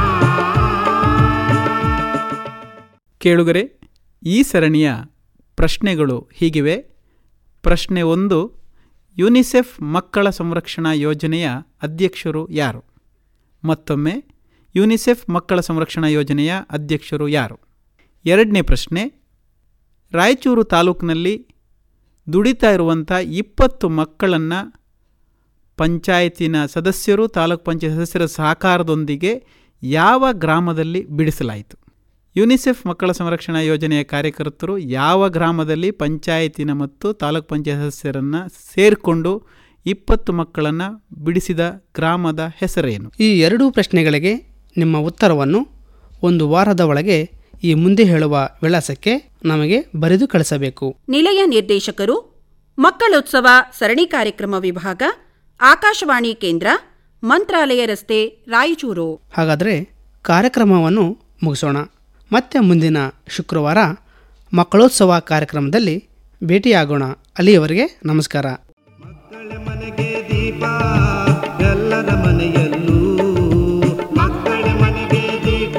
ಕೇಳುಗರೆ, ಈ ಸರಣಿಯ ಪ್ರಶ್ನೆಗಳು ಹೀಗಿವೆ. ಪ್ರಶ್ನೆ 1, ಯುನಿಸೆಫ್ ಮಕ್ಕಳ ಸಂರಕ್ಷಣಾ ಯೋಜನೆಯ ಅಧ್ಯಕ್ಷರು ಯಾರು? ಮತ್ತೊಮ್ಮೆ, ಯುನಿಸೆಫ್ ಮಕ್ಕಳ ಸಂರಕ್ಷಣಾ ಯೋಜನೆಯ ಅಧ್ಯಕ್ಷರು ಯಾರು? 2ನೇ ಪ್ರಶ್ನೆ, ರಾಯಚೂರು ತಾಲೂಕಿನಲ್ಲಿ ದುಡಿತಾ ಇರುವಂಥ 20 ಮಕ್ಕಳನ್ನು ಪಂಚಾಯತಿನ ಸದಸ್ಯರು, ತಾಲೂಕು ಪಂಚಾಯತ್ ಸದಸ್ಯರ ಸಹಕಾರದೊಂದಿಗೆ ಯಾವ ಗ್ರಾಮದಲ್ಲಿ ಬಿಡಿಸಲಾಯಿತು? ಯುನಿಸೆಫ್ ಮಕ್ಕಳ ಸಂರಕ್ಷಣಾ ಯೋಜನೆಯ ಕಾರ್ಯಕರ್ತರು ಯಾವ ಗ್ರಾಮದಲ್ಲಿ ಪಂಚಾಯತಿನ ಮತ್ತು ತಾಲೂಕು ಪಂಚಾಯತ್ ಸದಸ್ಯರನ್ನು ಸೇರಿಕೊಂಡು 20 ಮಕ್ಕಳನ್ನು ಬಿಡಿಸಿದ ಗ್ರಾಮದ ಹೆಸರೇನು? ಈ 2 ಪ್ರಶ್ನೆಗಳಿಗೆ ನಿಮ್ಮ ಉತ್ತರವನ್ನು 1 ವಾರದ ಒಳಗೆ ಈ ಮುಂದೆ ಹೇಳುವ ವಿಳಾಸಕ್ಕೆ ನಮಗೆ ಬರೆದು ಕಳಿಸಬೇಕು. ನಿಲಯ ನಿರ್ದೇಶಕರು, ಮಕ್ಕಳೋತ್ಸವ ಸರಣಿ ಕಾರ್ಯಕ್ರಮ ವಿಭಾಗ, ಆಕಾಶವಾಣಿ ಕೇಂದ್ರ, ಮಂತ್ರಾಲಯ ರಸ್ತೆ, ರಾಯಚೂರು. ಹಾಗಾದರೆ ಕಾರ್ಯಕ್ರಮವನ್ನು ಮುಗಿಸೋಣ. ಮತ್ತೆ ಮುಂದಿನ ಶುಕ್ರವಾರ ಮಕ್ಕಳೋತ್ಸವ ಕಾರ್ಯಕ್ರಮದಲ್ಲಿ ಭೇಟಿಯಾಗೋಣ. ಅಲ್ಲಿಯವರೆಗೆ ನಮಸ್ಕಾರ. ಮಕ್ಕಳ ಮನೆಗೆ ದೀಪ ಎಲ್ಲರ ಮನೆಯಲ್ಲೂ, ಮಕ್ಕಳ ಮನೆಗೆ ದೀಪ.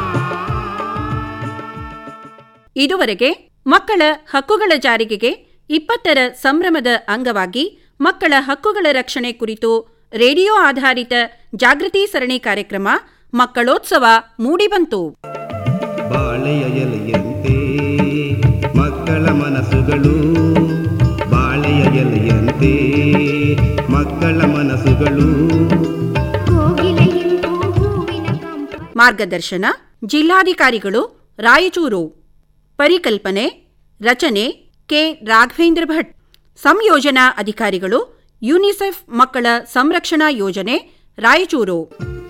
ಇದುವರೆಗೆ ಮಕ್ಕಳ ಹಕ್ಕುಗಳ ಜಾರಿಗೆಗೆ 20ರ ಸಂಭ್ರಮದ ಅಂಗವಾಗಿ ಮಕ್ಕಳ ಹಕ್ಕುಗಳ ರಕ್ಷಣೆ ಕುರಿತು ರೇಡಿಯೋ ಆಧಾರಿತ ಜಾಗೃತಿ ಸರಣಿ ಕಾರ್ಯಕ್ರಮ ಮಕ್ಕಳೋತ್ಸವ ಮೂಡಿಬಂತು. ಬಾಳೆಯ ಎಲೆಯಂತೆ ಮಕ್ಕಳ ಮನಸ್ಸುಗಳು, ಬಾಳೆಯ ಎಲೆಯಂತೆ ಮಕ್ಕಳ ಮನಸ್ಸುಗಳು. ಕೋಗಿಲೆಯೆಂದು ಹೂವಿನ ಕಂಪ. ಮಾರ್ಗದರ್ಶನ ಜಿಲ್ಲಾಧಿಕಾರಿಗಳು, ರಾಯಚೂರು. ಪರಿಕಲ್ಪನೆ ರಚನೆ ಕೆ. ರಾಘವೇಂದ್ರ ಭಟ್. ಸಂಯೋಜನಾ ಅಧಿಕಾರಿಗಳು, ಯುನಿಸೆಫ್ ಮಕ್ಕಳ ಸಂರಕ್ಷಣಾ ಯೋಜನೆ, ರಾಯಚೂರು.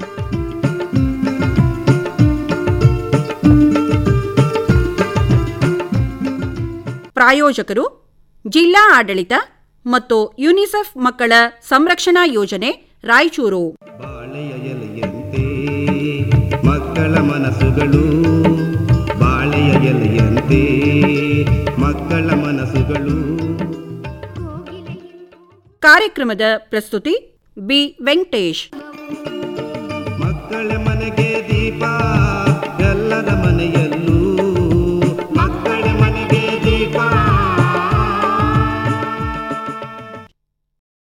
ಪ್ರಾಯೋಜಕರು ಜಿಲ್ಲಾ ಆಡಳಿತ ಮತ್ತು ಯುನಿಸೆಫ್ ಮಕ್ಕಳ ಸಂರಕ್ಷಣಾ ಯೋಜನೆ, ರಾಯಚೂರು. ಬಾಳೆಯ ಎಲೆಯಂತೆ ಮಕ್ಕಳ ಮನಸ್ಸುಗಳು, ಬಾಳೆಯ ಎಲೆಯಂತೆ ಮಕ್ಕಳ ಮನಸ್ಸುಗಳು. ಕಾರ್ಯಕ್ರಮದ ಪ್ರಸ್ತುತಿ ಬಿ. ವೆಂಕಟೇಶ್.